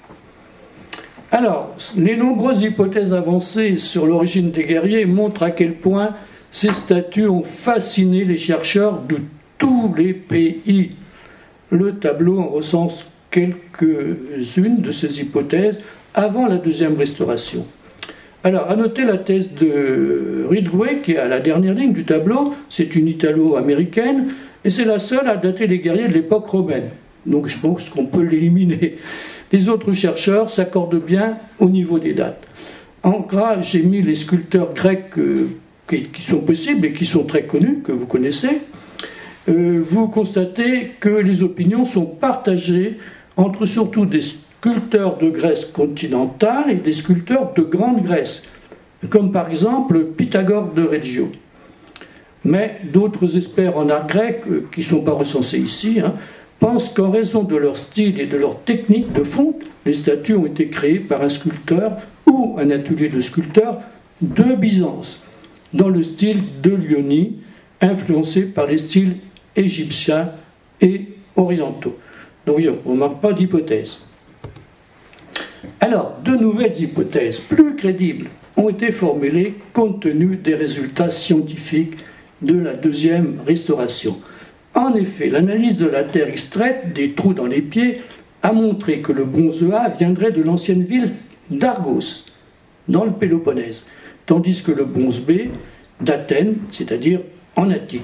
Alors, les nombreuses hypothèses avancées sur l'origine des guerriers montrent à quel point ces statues ont fasciné les chercheurs de tous les pays. Le tableau en recense quelques-unes de ces hypothèses avant la deuxième restauration. Alors, à noter la thèse de Ridgway, qui est à la dernière ligne du tableau. C'est une italo-américaine, et c'est la seule à dater les guerriers de l'époque romaine. Donc je pense qu'on peut l'éliminer. Les autres chercheurs s'accordent bien au niveau des dates. En gras, j'ai mis les sculpteurs grecs qui sont possibles et qui sont très connus, que vous connaissez. Vous constatez que les opinions sont partagées entre surtout des sculpteurs de Grèce continentale et des sculpteurs de Grande Grèce, comme par exemple Pythagore de Reggio. Mais d'autres experts en art grec, qui ne sont pas recensés ici, pensent qu'en raison de leur style et de leur technique de fonte, les statues ont été créées par un sculpteur ou un atelier de sculpteurs de Byzance, dans le style de Lyonie, influencé par les styles égyptiens et orientaux. Donc on ne manque pas d'hypothèses. Alors, de nouvelles hypothèses plus crédibles ont été formulées compte tenu des résultats scientifiques de la deuxième restauration. En effet, l'analyse de la terre extraite des trous dans les pieds a montré que le bronze A viendrait de l'ancienne ville d'Argos, dans le Péloponnèse, tandis que le bronze B d'Athènes, c'est-à-dire en Attique.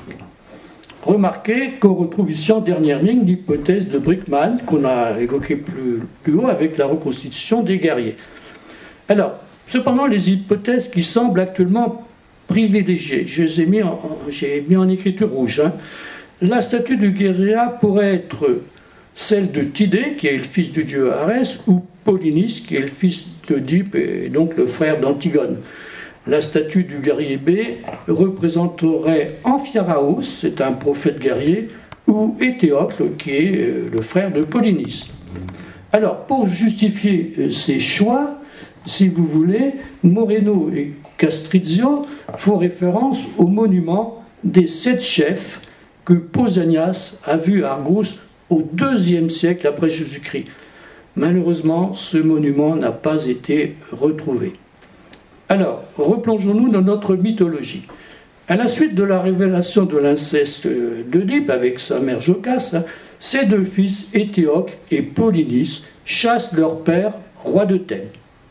Remarquez qu'on retrouve ici en dernière ligne l'hypothèse de Brickman, qu'on a évoquée plus haut avec la reconstitution des guerriers. Alors, cependant, les hypothèses qui semblent actuellement privilégiées, j'ai mis en écriture rouge, la statue du guerrier pourrait être celle de Tidée, qui est le fils du dieu Arès, ou Polynice, qui est le fils d'Oedipe et donc le frère d'Antigone. La statue du guerrier B représenterait Amphiaraos, c'est un prophète guerrier, ou Éthéocle, qui est le frère de Polynice. Alors, pour justifier ces choix, si vous voulez, Moreno et Castrizio font référence au monument des 7 chefs que Pausanias a vu à Argos au IIe siècle après Jésus-Christ. Malheureusement, ce monument n'a pas été retrouvé. Alors, replongeons-nous dans notre mythologie. À la suite de la révélation de l'inceste d'Oedipe avec sa mère Jocaste, ses 2 fils, Éthéocle et Polynice, chassent leur père, roi de Thèbes.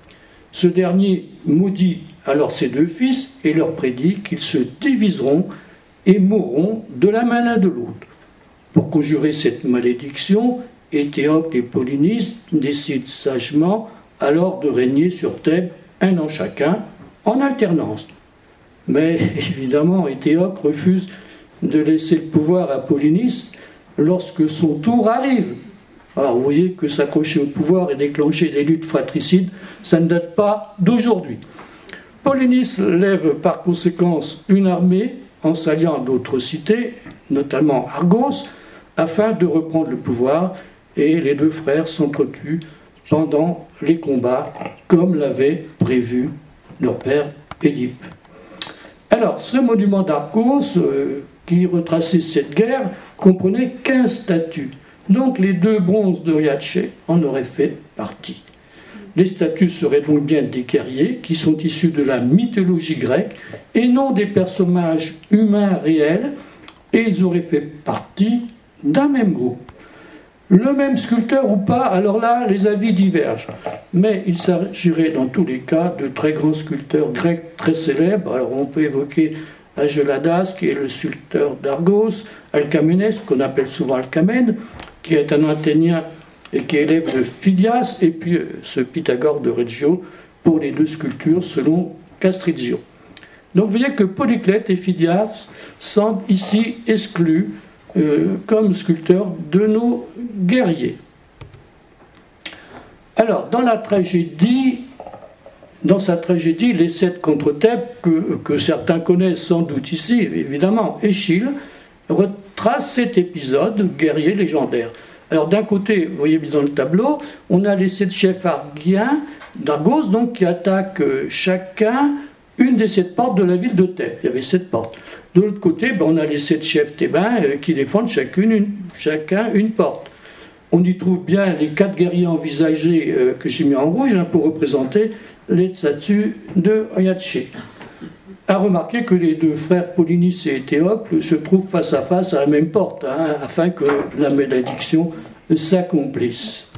Ce dernier maudit alors ses 2 fils et leur prédit qu'ils se diviseront et mourront de la main l'un de l'autre. Pour conjurer cette malédiction, Éthéocle et Polynice décident sagement alors de régner sur Thèbes 1 an chacun, en alternance. Mais évidemment, Éthéocle refuse de laisser le pouvoir à Polynice lorsque son tour arrive. Alors vous voyez que s'accrocher au pouvoir et déclencher des luttes fratricides, ça ne date pas d'aujourd'hui. Polynice lève par conséquence une armée en s'alliant à d'autres cités, notamment Argos, afin de reprendre le pouvoir, et les 2 frères s'entretuent pendant les combats, comme l'avait prévu leur père Édipe. Alors, ce monument d'Argos, qui retraçait cette guerre, comprenait 15 statues. Donc les 2 bronzes de Riace en auraient fait partie. Les statues seraient donc bien des guerriers qui sont issus de la mythologie grecque et non des personnages humains réels, et ils auraient fait partie d'un même groupe. Le même sculpteur ou pas, alors là, les avis divergent. Mais il s'agirait dans tous les cas de très grands sculpteurs grecs très célèbres. Alors on peut évoquer Ageladas, qui est le sculpteur d'Argos, Alcamenès, qu'on appelle souvent Alcamène, qui est un Athénien et qui est élève de Phidias, et puis ce Pythagore de Reggio, pour les 2 sculptures selon Castrizio. Donc vous voyez que Polyclète et Phidias semblent ici exclus comme sculpteurs de nos guerriers. Alors, dans sa tragédie, Les 7 contre Thèbes, que certains connaissent sans doute ici, évidemment, Échille retrace Patras, cet épisode guerrier légendaire. Alors d'un côté, vous voyez bien dans le tableau, on a les 7 chefs argiens d'Argos, donc qui attaquent chacun une des 7 portes de la ville de Thèbes. Il y avait 7 portes. De l'autre côté, on a les 7 chefs thébains qui défendent chacun une porte. On y trouve bien les 4 guerriers envisagés que j'ai mis en rouge pour représenter les statues de Riace. À remarquer que les 2 frères Polynice et Théocle se trouvent face à face à la même porte, afin que la malédiction s'accomplisse.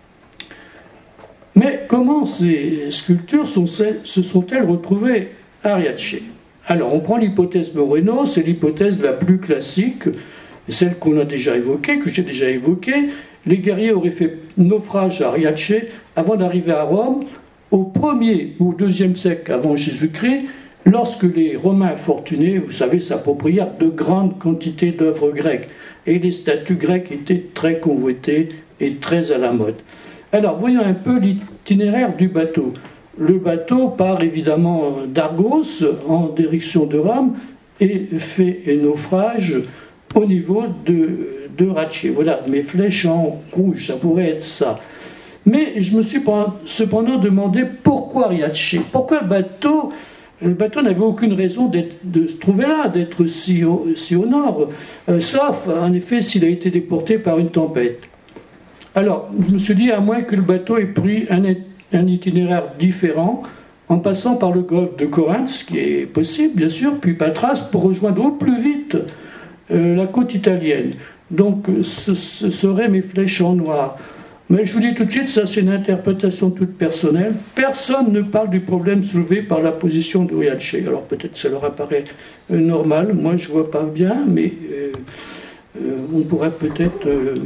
Mais comment ces sculptures se sont-elles retrouvées à Riace? Alors, on prend l'hypothèse Moreno, c'est l'hypothèse la plus classique, celle qu'on a déjà évoquée, que j'ai déjà évoquée. Les guerriers auraient fait naufrage à Riace avant d'arriver à Rome au 1er ou 2e siècle avant Jésus-Christ, lorsque les Romains fortunés, vous savez, s'approprièrent de grandes quantités d'œuvres grecques. Et les statues grecques étaient très convoitées et très à la mode. Alors, voyons un peu l'itinéraire du bateau. Le bateau part évidemment d'Argos en direction de Rome et fait naufrage au niveau de Rache. Voilà, mes flèches en rouge, ça pourrait être ça. Mais je me suis cependant demandé pourquoi Riace, pourquoi le bateau n'avait aucune raison de se trouver là, d'être si au nord, sauf en effet s'il a été déporté par une tempête. Alors, je me suis dit, à moins que le bateau ait pris un itinéraire différent, en passant par le golfe de Corinthe, ce qui est possible bien sûr, puis Patras, pour rejoindre au plus vite la côte italienne. Donc, ce seraient mes flèches en noir. Mais je vous dis tout de suite, ça c'est une interprétation toute personnelle. Personne ne parle du problème soulevé par la position de Riace. Alors peut-être ça leur apparaît normal, moi je ne vois pas bien, mais on pourrait peut-être...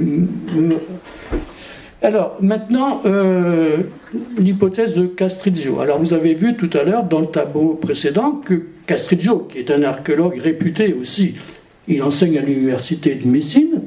Alors maintenant, l'hypothèse de Castrizio. Alors vous avez vu tout à l'heure dans le tableau précédent que Castrizio, qui est un archéologue réputé aussi, il enseigne à l'université de Messine,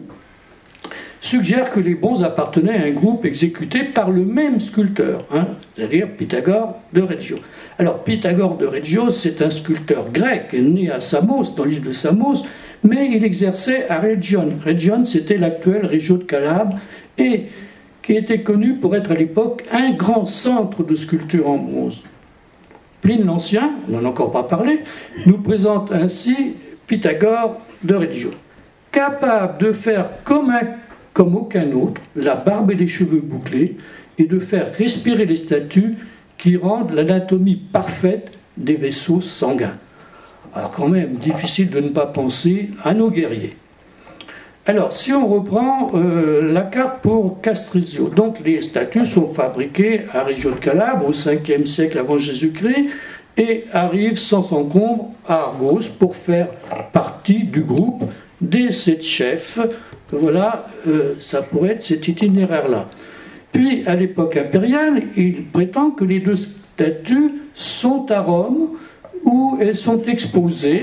suggère que les bronzes appartenaient à un groupe exécuté par le même sculpteur, c'est-à-dire Pythagore de Reggio. Alors Pythagore de Reggio, c'est un sculpteur grec né à Samos, dans l'île de Samos, mais il exerçait à Rhégion. Rhégion, c'était l'actuelle région de Calabre, et qui était connu pour être à l'époque un grand centre de sculpture en bronze. Pline l'Ancien, on n'en a encore pas parlé, nous présente ainsi Pythagore de Reggio, capable de faire comme aucun autre, la barbe et les cheveux bouclés, et de faire respirer les statues qui rendent l'anatomie parfaite des vaisseaux sanguins. Alors quand même, difficile de ne pas penser à nos guerriers. Alors, si on reprend la carte pour Castrizio, donc les statues sont fabriquées à Reggio de Calabre au 5e siècle avant Jésus-Christ et arrivent sans encombre à Argos pour faire partie du groupe des 7 chefs. Voilà, ça pourrait être cet itinéraire-là. Puis, à l'époque impériale, il prétend que les 2 statues sont à Rome, où elles sont exposées.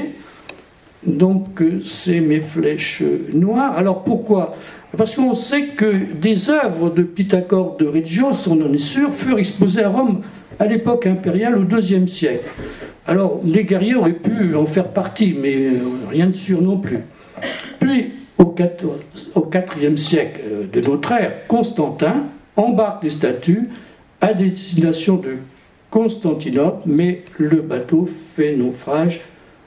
Donc, c'est mes flèches noires. Alors, pourquoi? Parce qu'on sait que des œuvres de Pythagore de Reggio, on en est sûr, furent exposées à Rome à l'époque impériale au IIe siècle. Alors, les guerriers auraient pu en faire partie, mais rien de sûr non plus. Puis, au IVe siècle de notre ère, Constantin embarque les statues à destination de Constantinople, mais le bateau fait naufrage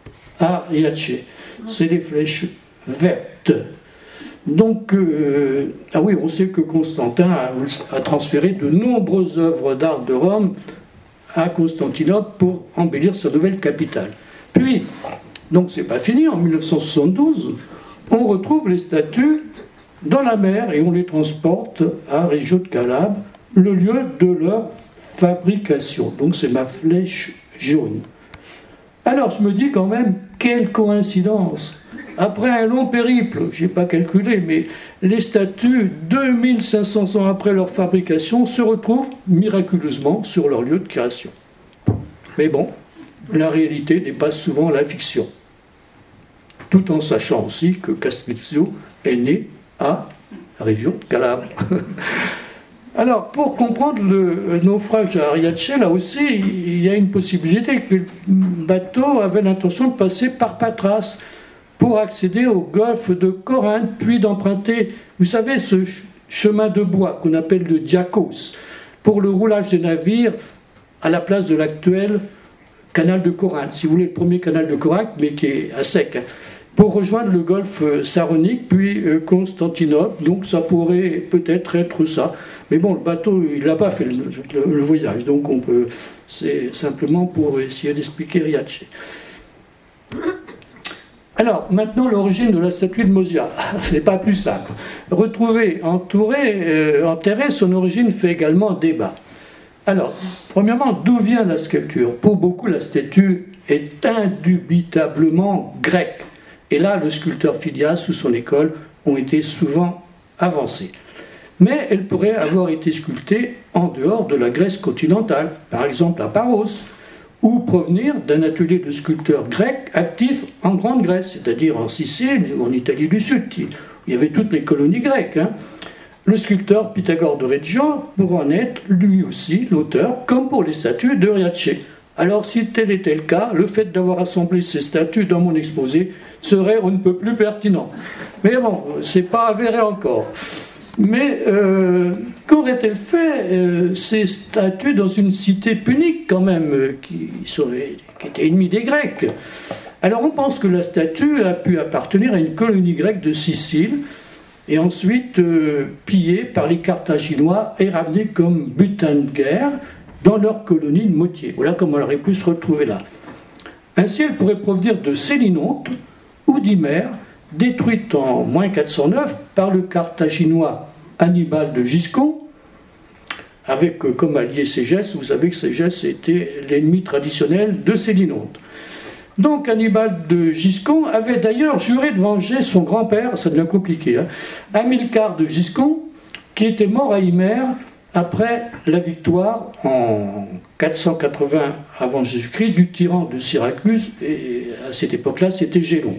à Riace. C'est les flèches vertes. Donc, ah oui, on sait que Constantin a transféré de nombreuses œuvres d'art de Rome à Constantinople pour embellir sa nouvelle capitale. Puis, donc c'est pas fini, en 1972, on retrouve les statues dans la mer et on les transporte à Reggio de Calabre, le lieu de leur fabrication. Donc c'est ma flèche jaune. Alors je me dis quand même, quelle coïncidence! Après un long périple, je n'ai pas calculé, mais les statues, 2500 ans après leur fabrication, se retrouvent miraculeusement sur leur lieu de création. Mais bon, la réalité dépasse souvent la fiction. Tout en sachant aussi que Castrizio est né à Reggio de Calabre. Alors, pour comprendre le naufrage à Riace, là aussi, il y a une possibilité que le bateau avait l'intention de passer par Patras. pour accéder au golfe de Corinthe, puis d'emprunter, vous savez, ce chemin de bois qu'on appelle le Diakos, pour le roulage des navires à la place de l'actuel canal de Corinthe, si vous voulez, le premier canal de Corinthe, mais qui est à sec, pour rejoindre le golfe Saronique, puis Constantinople. Donc ça pourrait peut-être être ça. Mais bon, le bateau, il n'a pas fait le voyage, donc c'est simplement pour essayer d'expliquer Riace. Alors, maintenant, l'origine de la statue de Mosiat. Ce n'est pas plus simple. Retrouver, enterrer, son origine fait également débat. Alors, premièrement, d'où vient la sculpture? Pour beaucoup, la statue est indubitablement grecque. Et là, le sculpteur Phidias ou son école ont été souvent avancés. Mais elle pourrait avoir été sculptée en dehors de la Grèce continentale, par exemple à Paros, ou provenir d'un atelier de sculpteurs grecs actifs en Grande Grèce, c'est-à-dire en Sicile ou en Italie du Sud, où il y avait toutes les colonies grecques. Le sculpteur Pythagore de Reggio pourrait en être lui aussi l'auteur, comme pour les statues de Riace. Alors si tel était le cas, le fait d'avoir assemblé ces statues dans mon exposé serait on ne peut plus pertinent. Mais bon, c'est pas avéré encore. Mais qu'aurait-elle fait ces statues dans une cité punique quand même, qui était ennemie des Grecs? Alors on pense que la statue a pu appartenir à une colonie grecque de Sicile et ensuite pillée par les Carthaginois et ramenée comme butin de guerre dans leur colonie de Motier. Voilà comment elle aurait pu se retrouver là. Ainsi, elle pourrait provenir de Sélinonte ou d'Hymère, détruite en moins 409 par le Carthaginois Hannibal de Giscon, avec comme allié Ségès. Vous savez que Ségès était l'ennemi traditionnel de Sélinonte. Donc Hannibal de Giscon avait d'ailleurs juré de venger son grand-père, ça devient compliqué, Hamilcar de Giscon, qui était mort à Hymère après la victoire en 480 avant Jésus-Christ du tyran de Syracuse, et à cette époque-là c'était Gélon.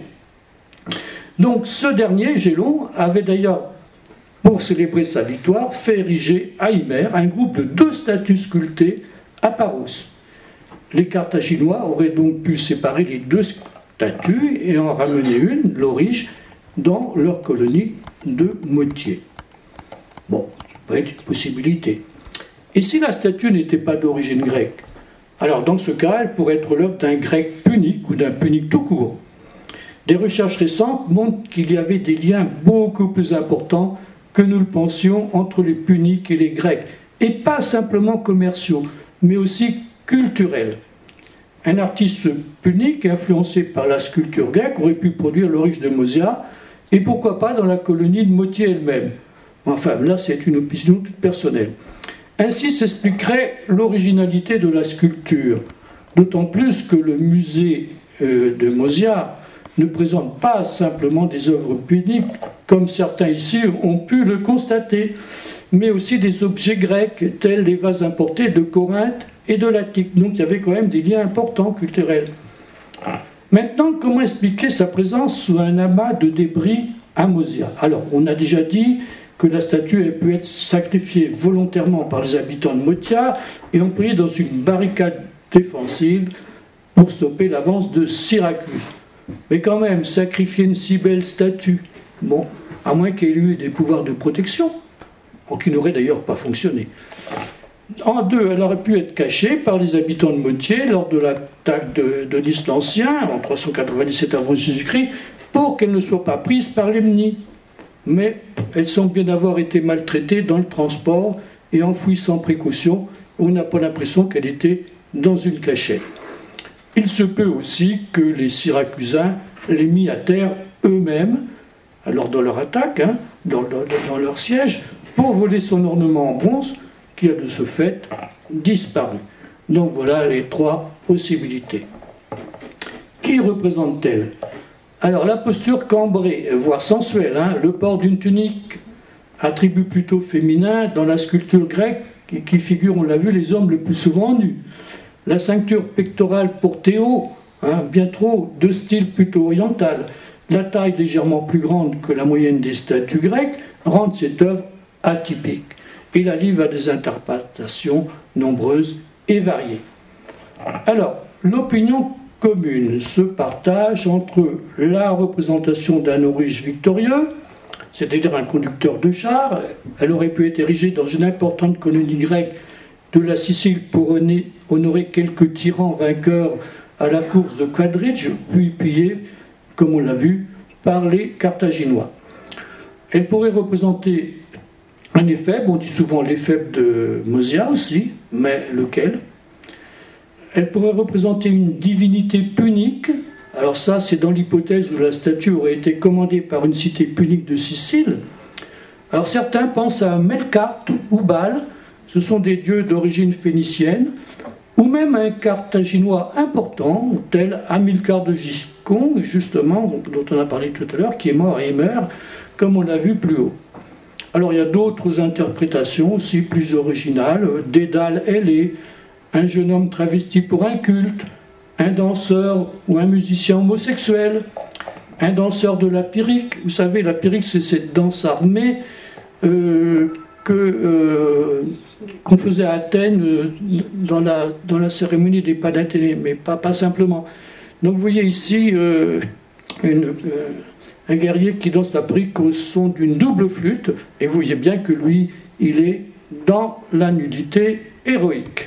Donc ce dernier, Gélon, avait d'ailleurs, pour célébrer sa victoire, fait ériger à Hymère un groupe de 2 statues sculptées à Paros. Les Carthaginois auraient donc pu séparer les 2 statues et en ramener une, l'Aurige, dans leur colonie de Motier. Bon, ça peut être une possibilité. Et si la statue n'était pas d'origine grecque? Alors dans ce cas, elle pourrait être l'œuvre d'un grec punique ou d'un punique tout court. Des recherches récentes montrent qu'il y avait des liens beaucoup plus importants que nous le pensions entre les puniques et les grecs, et pas simplement commerciaux, mais aussi culturels. Un artiste punique influencé par la sculpture grecque aurait pu produire l'Aurige de Mosiat, et pourquoi pas dans la colonie de Motier elle-même. Enfin, là, c'est une opinion toute personnelle. Ainsi s'expliquerait l'originalité de la sculpture, d'autant plus que le musée de Mosiat ne présente pas simplement des œuvres puniques, comme certains ici ont pu le constater, mais aussi des objets grecs, tels les vases importés de Corinthe et de l'Attique. Donc il y avait quand même des liens importants culturels. Maintenant, comment expliquer sa présence sous un amas de débris à Mosiat? Alors, on a déjà dit que la statue a pu être sacrifiée volontairement par les habitants de Motia et employée dans une barricade défensive pour stopper l'avance de Syracuse. Mais quand même, sacrifier une si belle statue, bon, à moins qu'elle ait eu des pouvoirs de protection, qui n'auraient d'ailleurs pas fonctionné. En 2, elle aurait pu être cachée par les habitants de Motier lors de l'attaque de Nice l'Ancien, en 397 avant Jésus-Christ, pour qu'elle ne soit pas prise par l'ennemi. Mais elles semblent bien avoir été maltraitées dans le transport et enfouies sans précaution. On n'a pas l'impression qu'elle était dans une cachette. Il se peut aussi que les Syracusains l'aient mis à terre eux-mêmes, alors dans leur attaque, dans leur siège, pour voler son ornement en bronze, qui a de ce fait disparu. Donc voilà les 3 possibilités. Qui représente-t-elle? Alors la posture cambrée, voire sensuelle, le port d'une tunique, attribut plutôt féminin dans la sculpture grecque, qui figure, on l'a vu, les hommes le plus souvent nus. La ceinture pectorale pour Théo, bien trop, de style plutôt oriental. La taille légèrement plus grande que la moyenne des statues grecques rendent cette œuvre atypique. Et la livre a des interprétations nombreuses et variées. Alors, l'opinion commune se partage entre la représentation d'un aurige victorieux, c'est-à-dire un conducteur de char. Elle aurait pu être érigée dans une importante colonie grecque de la Sicile pour honorer quelques tyrans vainqueurs à la course de Quadrige, puis pillés, comme on l'a vu, par les Carthaginois. Elle pourrait représenter un éphèbe, on dit souvent l'éphèbe de Mosia aussi, mais lequel? Elle pourrait représenter une divinité punique. Alors ça, c'est dans l'hypothèse où la statue aurait été commandée par une cité punique de Sicile. Alors certains pensent à Melkart ou Baal, ce sont des dieux d'origine phénicienne, ou même un Carthaginois important, tel Hamilcar de Giscon, justement, dont on a parlé tout à l'heure, qui est mort et meurt, comme on l'a vu plus haut. Alors il y a d'autres interprétations aussi plus originales. Dédale ailé, un jeune homme travesti pour un culte, un danseur ou un musicien homosexuel, un danseur de la Pyrrhique. Vous savez, la Pyrrhique, c'est cette danse armée qu'on faisait à Athènes dans la cérémonie des pas d'Athénée, mais pas simplement. Donc vous voyez ici un guerrier qui danse la Pyrrhique au son d'une double flûte, et vous voyez bien que lui, il est dans la nudité héroïque.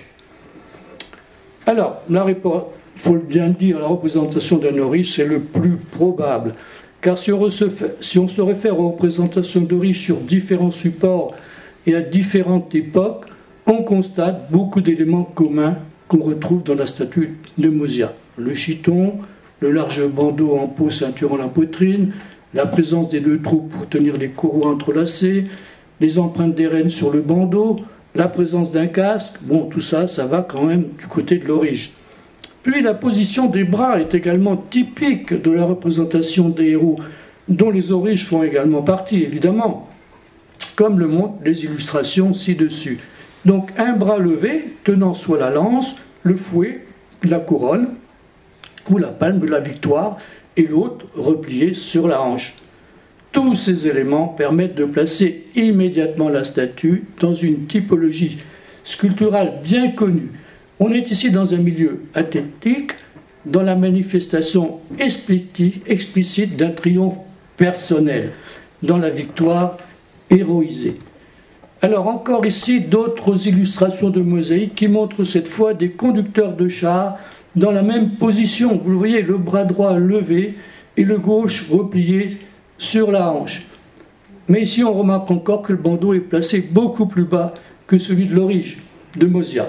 Alors, il faut bien le dire, la représentation d'un aurige, c'est le plus probable. Car si on se réfère aux représentations d'origes sur différents supports et à différentes époques, on constate beaucoup d'éléments communs qu'on retrouve dans la statue de Mosia. Le chiton, le large bandeau en peau ceinturant la poitrine, la présence des deux troupes pour tenir les courroies entrelacées, les empreintes des rênes sur le bandeau, la présence d'un casque. Bon, tout ça, ça va quand même du côté de l'orige. Puis la position des bras est également typique de la représentation des héros, dont les origes font également partie, évidemment, comme le montrent les illustrations ci-dessus. Donc un bras levé, tenant soit la lance, le fouet, la couronne, ou la palme de la victoire, et l'autre replié sur la hanche. Tous ces éléments permettent de placer immédiatement la statue dans une typologie sculpturale bien connue. On est ici dans un milieu athlétique, dans la manifestation explicite d'un triomphe personnel, dans la victoire héroïsée. Alors encore ici d'autres illustrations de mosaïques qui montrent cette fois des conducteurs de chars dans la même position. Vous le voyez, le bras droit levé et le gauche replié sur la hanche. Mais ici on remarque encore que le bandeau est placé beaucoup plus bas que celui de l'orige, de Mosia.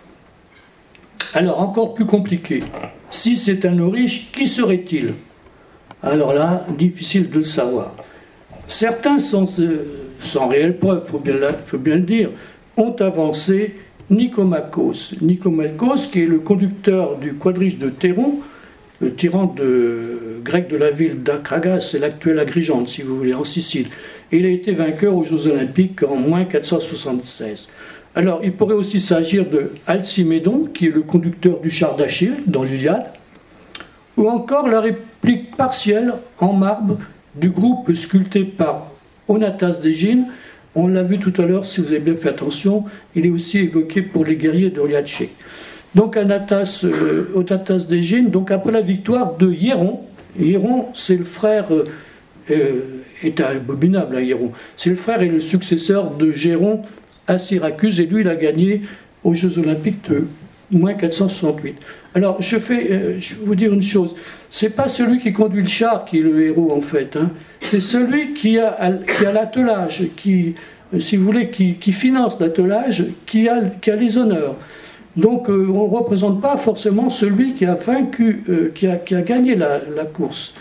Alors encore plus compliqué. Si c'est un aurige, qui serait-il? Alors là, difficile de le savoir. Certains, sans réelle preuve, faut bien le dire, ont avancé Nicomachos. Nicomachos, qui est le conducteur du quadrige de Théron, le tyran grec de la ville d'Akragas, c'est l'actuelle Agrigente, si vous voulez, en Sicile. Et il a été vainqueur aux Jeux Olympiques en moins 476. Alors, il pourrait aussi s'agir de Alcimédon, qui est le conducteur du char d'Achille, dans l'Iliade, ou encore la réplique partielle en marbre du groupe sculpté par Onatas d'Égine. On l'a vu tout à l'heure, si vous avez bien fait attention, il est aussi évoqué pour les guerriers d'Oriace. Donc Onatas d'Égine, donc après la victoire de Hiéron. Hiéron, c'est le frère, est abominable, hein, Hiéron. C'est le frère et le successeur de Géron à Syracuse, et lui, il a gagné aux Jeux Olympiques de moins 468. Alors, je vais vous dire une chose, c'est pas celui qui conduit le char qui est le héros, en fait, hein. C'est celui qui a l'attelage, qui, si vous voulez, qui finance l'attelage, qui a les honneurs. Donc, on ne représente pas forcément celui qui a vaincu, qui a gagné la course.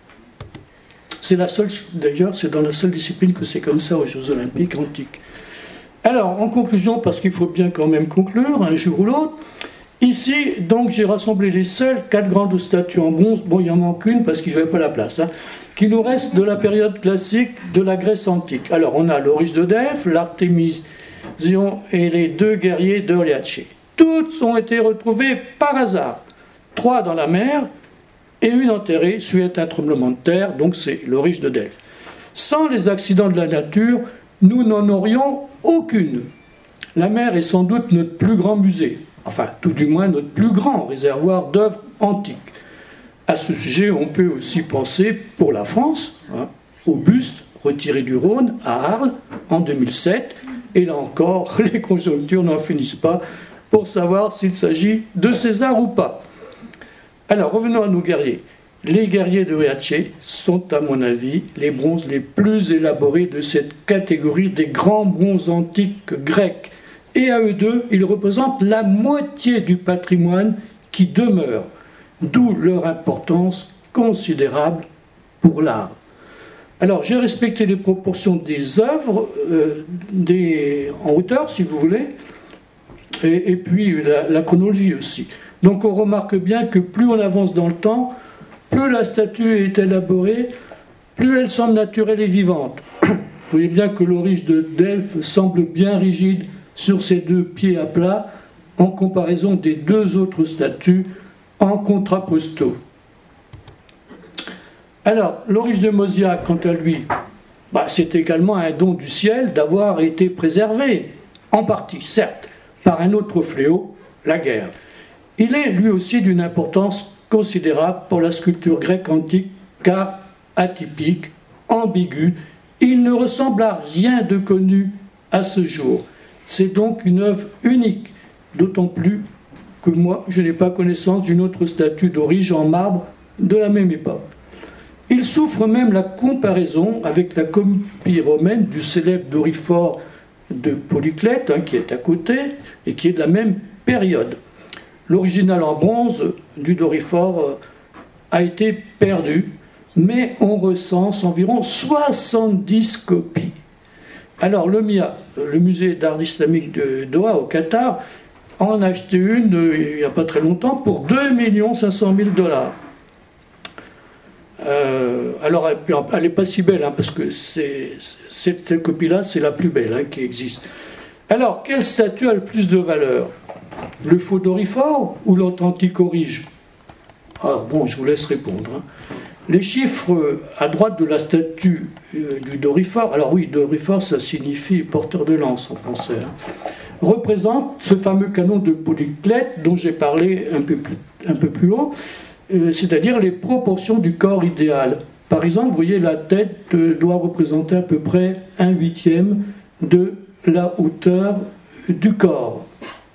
C'est la seule, d'ailleurs, c'est dans la seule discipline que c'est comme ça aux Jeux Olympiques antiques. Alors, en conclusion, parce qu'il faut bien quand même conclure, un jour ou l'autre, ici, donc, j'ai rassemblé les seules 4 grandes statues en bronze, bon, il en manque une parce qu'il n'y avait pas la place, hein, qui nous reste de la période classique de la Grèce antique. Alors, on a l'Orige de Delphes, l'Artémision et les 2 guerriers d'Oriace. Toutes ont été retrouvées par hasard, 3 dans la mer et une enterrée suite à un tremblement de terre, donc c'est l'Orige de Delphes. Sans les accidents de la nature, nous n'en aurions aucune. La mer est sans doute notre plus grand musée, enfin tout du moins notre plus grand réservoir d'œuvres antique. À ce sujet, on peut aussi penser, pour la France, au buste retiré du Rhône à Arles en 2007. Et là encore, les conjonctures n'en finissent pas pour savoir s'il s'agit de César ou pas. Alors, revenons à nos guerriers. Les guerriers de Riace sont, à mon avis, les bronzes les plus élaborés de cette catégorie des grands bronzes antiques grecs. Et à eux deux, ils représentent la moitié du patrimoine qui demeure, d'où leur importance considérable pour l'art. Alors, j'ai respecté les proportions des œuvres, en hauteur, si vous voulez, et puis la chronologie aussi. Donc, on remarque bien que plus on avance dans le temps, plus la statue est élaborée, plus elle semble naturelle et vivante. Vous voyez bien que l'orige de Delphes semble bien rigide sur ses deux pieds à plat, en comparaison des deux autres statues en contrapposto. Alors, l'orige de Mosia, quant à lui, c'est également un don du ciel d'avoir été préservé, en partie, certes, par un autre fléau, la guerre. Il est lui aussi d'une importance considérable pour la sculpture grecque antique, car atypique, ambigu, il ne ressemble à rien de connu à ce jour. C'est donc une œuvre unique, d'autant plus que moi, je n'ai pas connaissance d'une autre statue d'orige en marbre de la même époque. Il souffre même la comparaison avec la copie romaine du célèbre Doryphore de Polyclète, qui est à côté, et qui est de la même période. L'original en bronze du Doryphore a été perdu, mais on recense environ 70 copies. Alors le MIA, le musée d'art islamique de Doha au Qatar, en a acheté une il n'y a pas très longtemps pour 2 500 000 $. Alors elle n'est pas si belle, parce que cette copie-là, c'est la plus belle qui existe. Alors, quelle statue a le plus de valeur ? Le faux Doryphore ou l'authentique orige ? Alors bon, je vous laisse répondre. Les chiffres à droite de la statue du Doryphore, alors oui, Doryphore, ça signifie porteur de lance en français, représente ce fameux canon de Polyclète dont j'ai parlé un peu plus haut, c'est-à-dire les proportions du corps idéal. Par exemple, vous voyez, la tête doit représenter à peu près 1/8 de la hauteur du corps.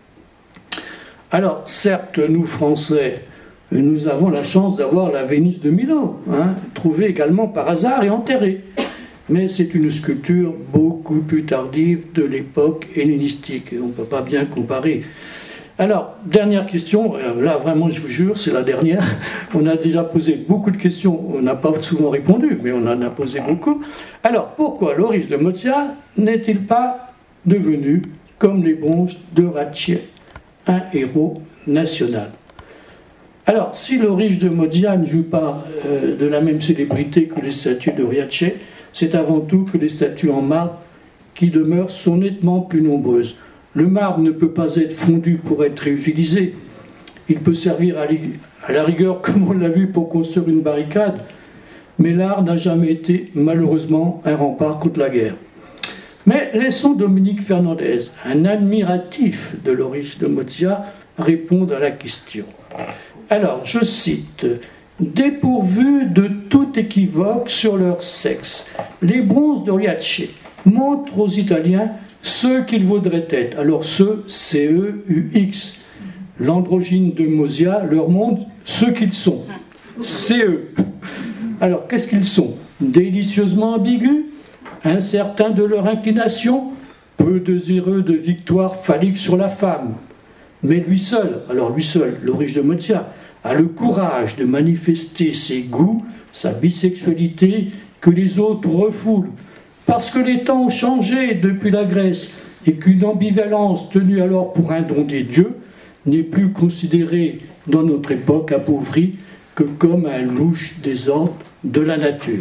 Alors, certes, nous, Français, nous avons la chance d'avoir la Vénus de Milo, trouvée également par hasard et enterrée. Mais c'est une sculpture beaucoup plus tardive de l'époque hellénistique, et on ne peut pas bien comparer. Alors, dernière question, là vraiment je vous jure, c'est la dernière. On a déjà posé beaucoup de questions, on n'a pas souvent répondu, mais on en a posé beaucoup. Alors, pourquoi l'orige de Mosia n'est-il pas devenu, comme les bronzes de Riace, un héros national ? Alors, si l'orige de Mosia ne joue pas de la même célébrité que les statues de Riace, c'est avant tout que les statues en marbre qui demeurent sont nettement plus nombreuses. Le marbre ne peut pas être fondu pour être réutilisé. Il peut servir à la rigueur, comme on l'a vu, pour construire une barricade, mais l'art n'a jamais été, malheureusement, un rempart contre la guerre. Mais laissons Dominique Fernandez, un admiratif de l'orige de Mosia, répondre à la question. Alors, je cite, « Dépourvus de tout équivoque sur leur sexe, les bronzes de Riace montrent aux Italiens ce qu'ils voudraient être. » Alors, ce, C-E-U-X. L'androgyne de Mosia leur montre ce qu'ils sont. C-E. Alors, qu'est-ce qu'ils sont ? Délicieusement ambigus, incertains de leur inclination, peu désireux de victoire phallique sur la femme. Mais lui seul, l'orige de Mosia, a le courage de manifester ses goûts, sa bisexualité, que les autres refoulent. Parce que les temps ont changé depuis la Grèce et qu'une ambivalence tenue alors pour un don des dieux n'est plus considérée dans notre époque appauvrie que comme un louche désordre de la nature.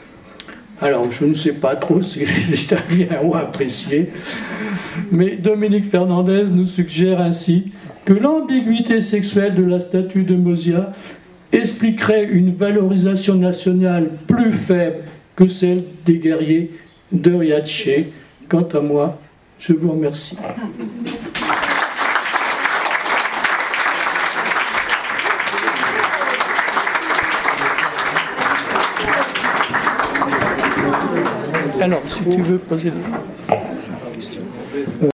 Alors, je ne sais pas trop si les Italiens ont apprécié, mais Dominique Fernandez nous suggère ainsi que l'ambiguïté sexuelle de la statue de Mosia expliquerait une valorisation nationale plus faible que celle des guerriers de Riace. Quant à moi, je vous remercie. Alors, si tu veux poser...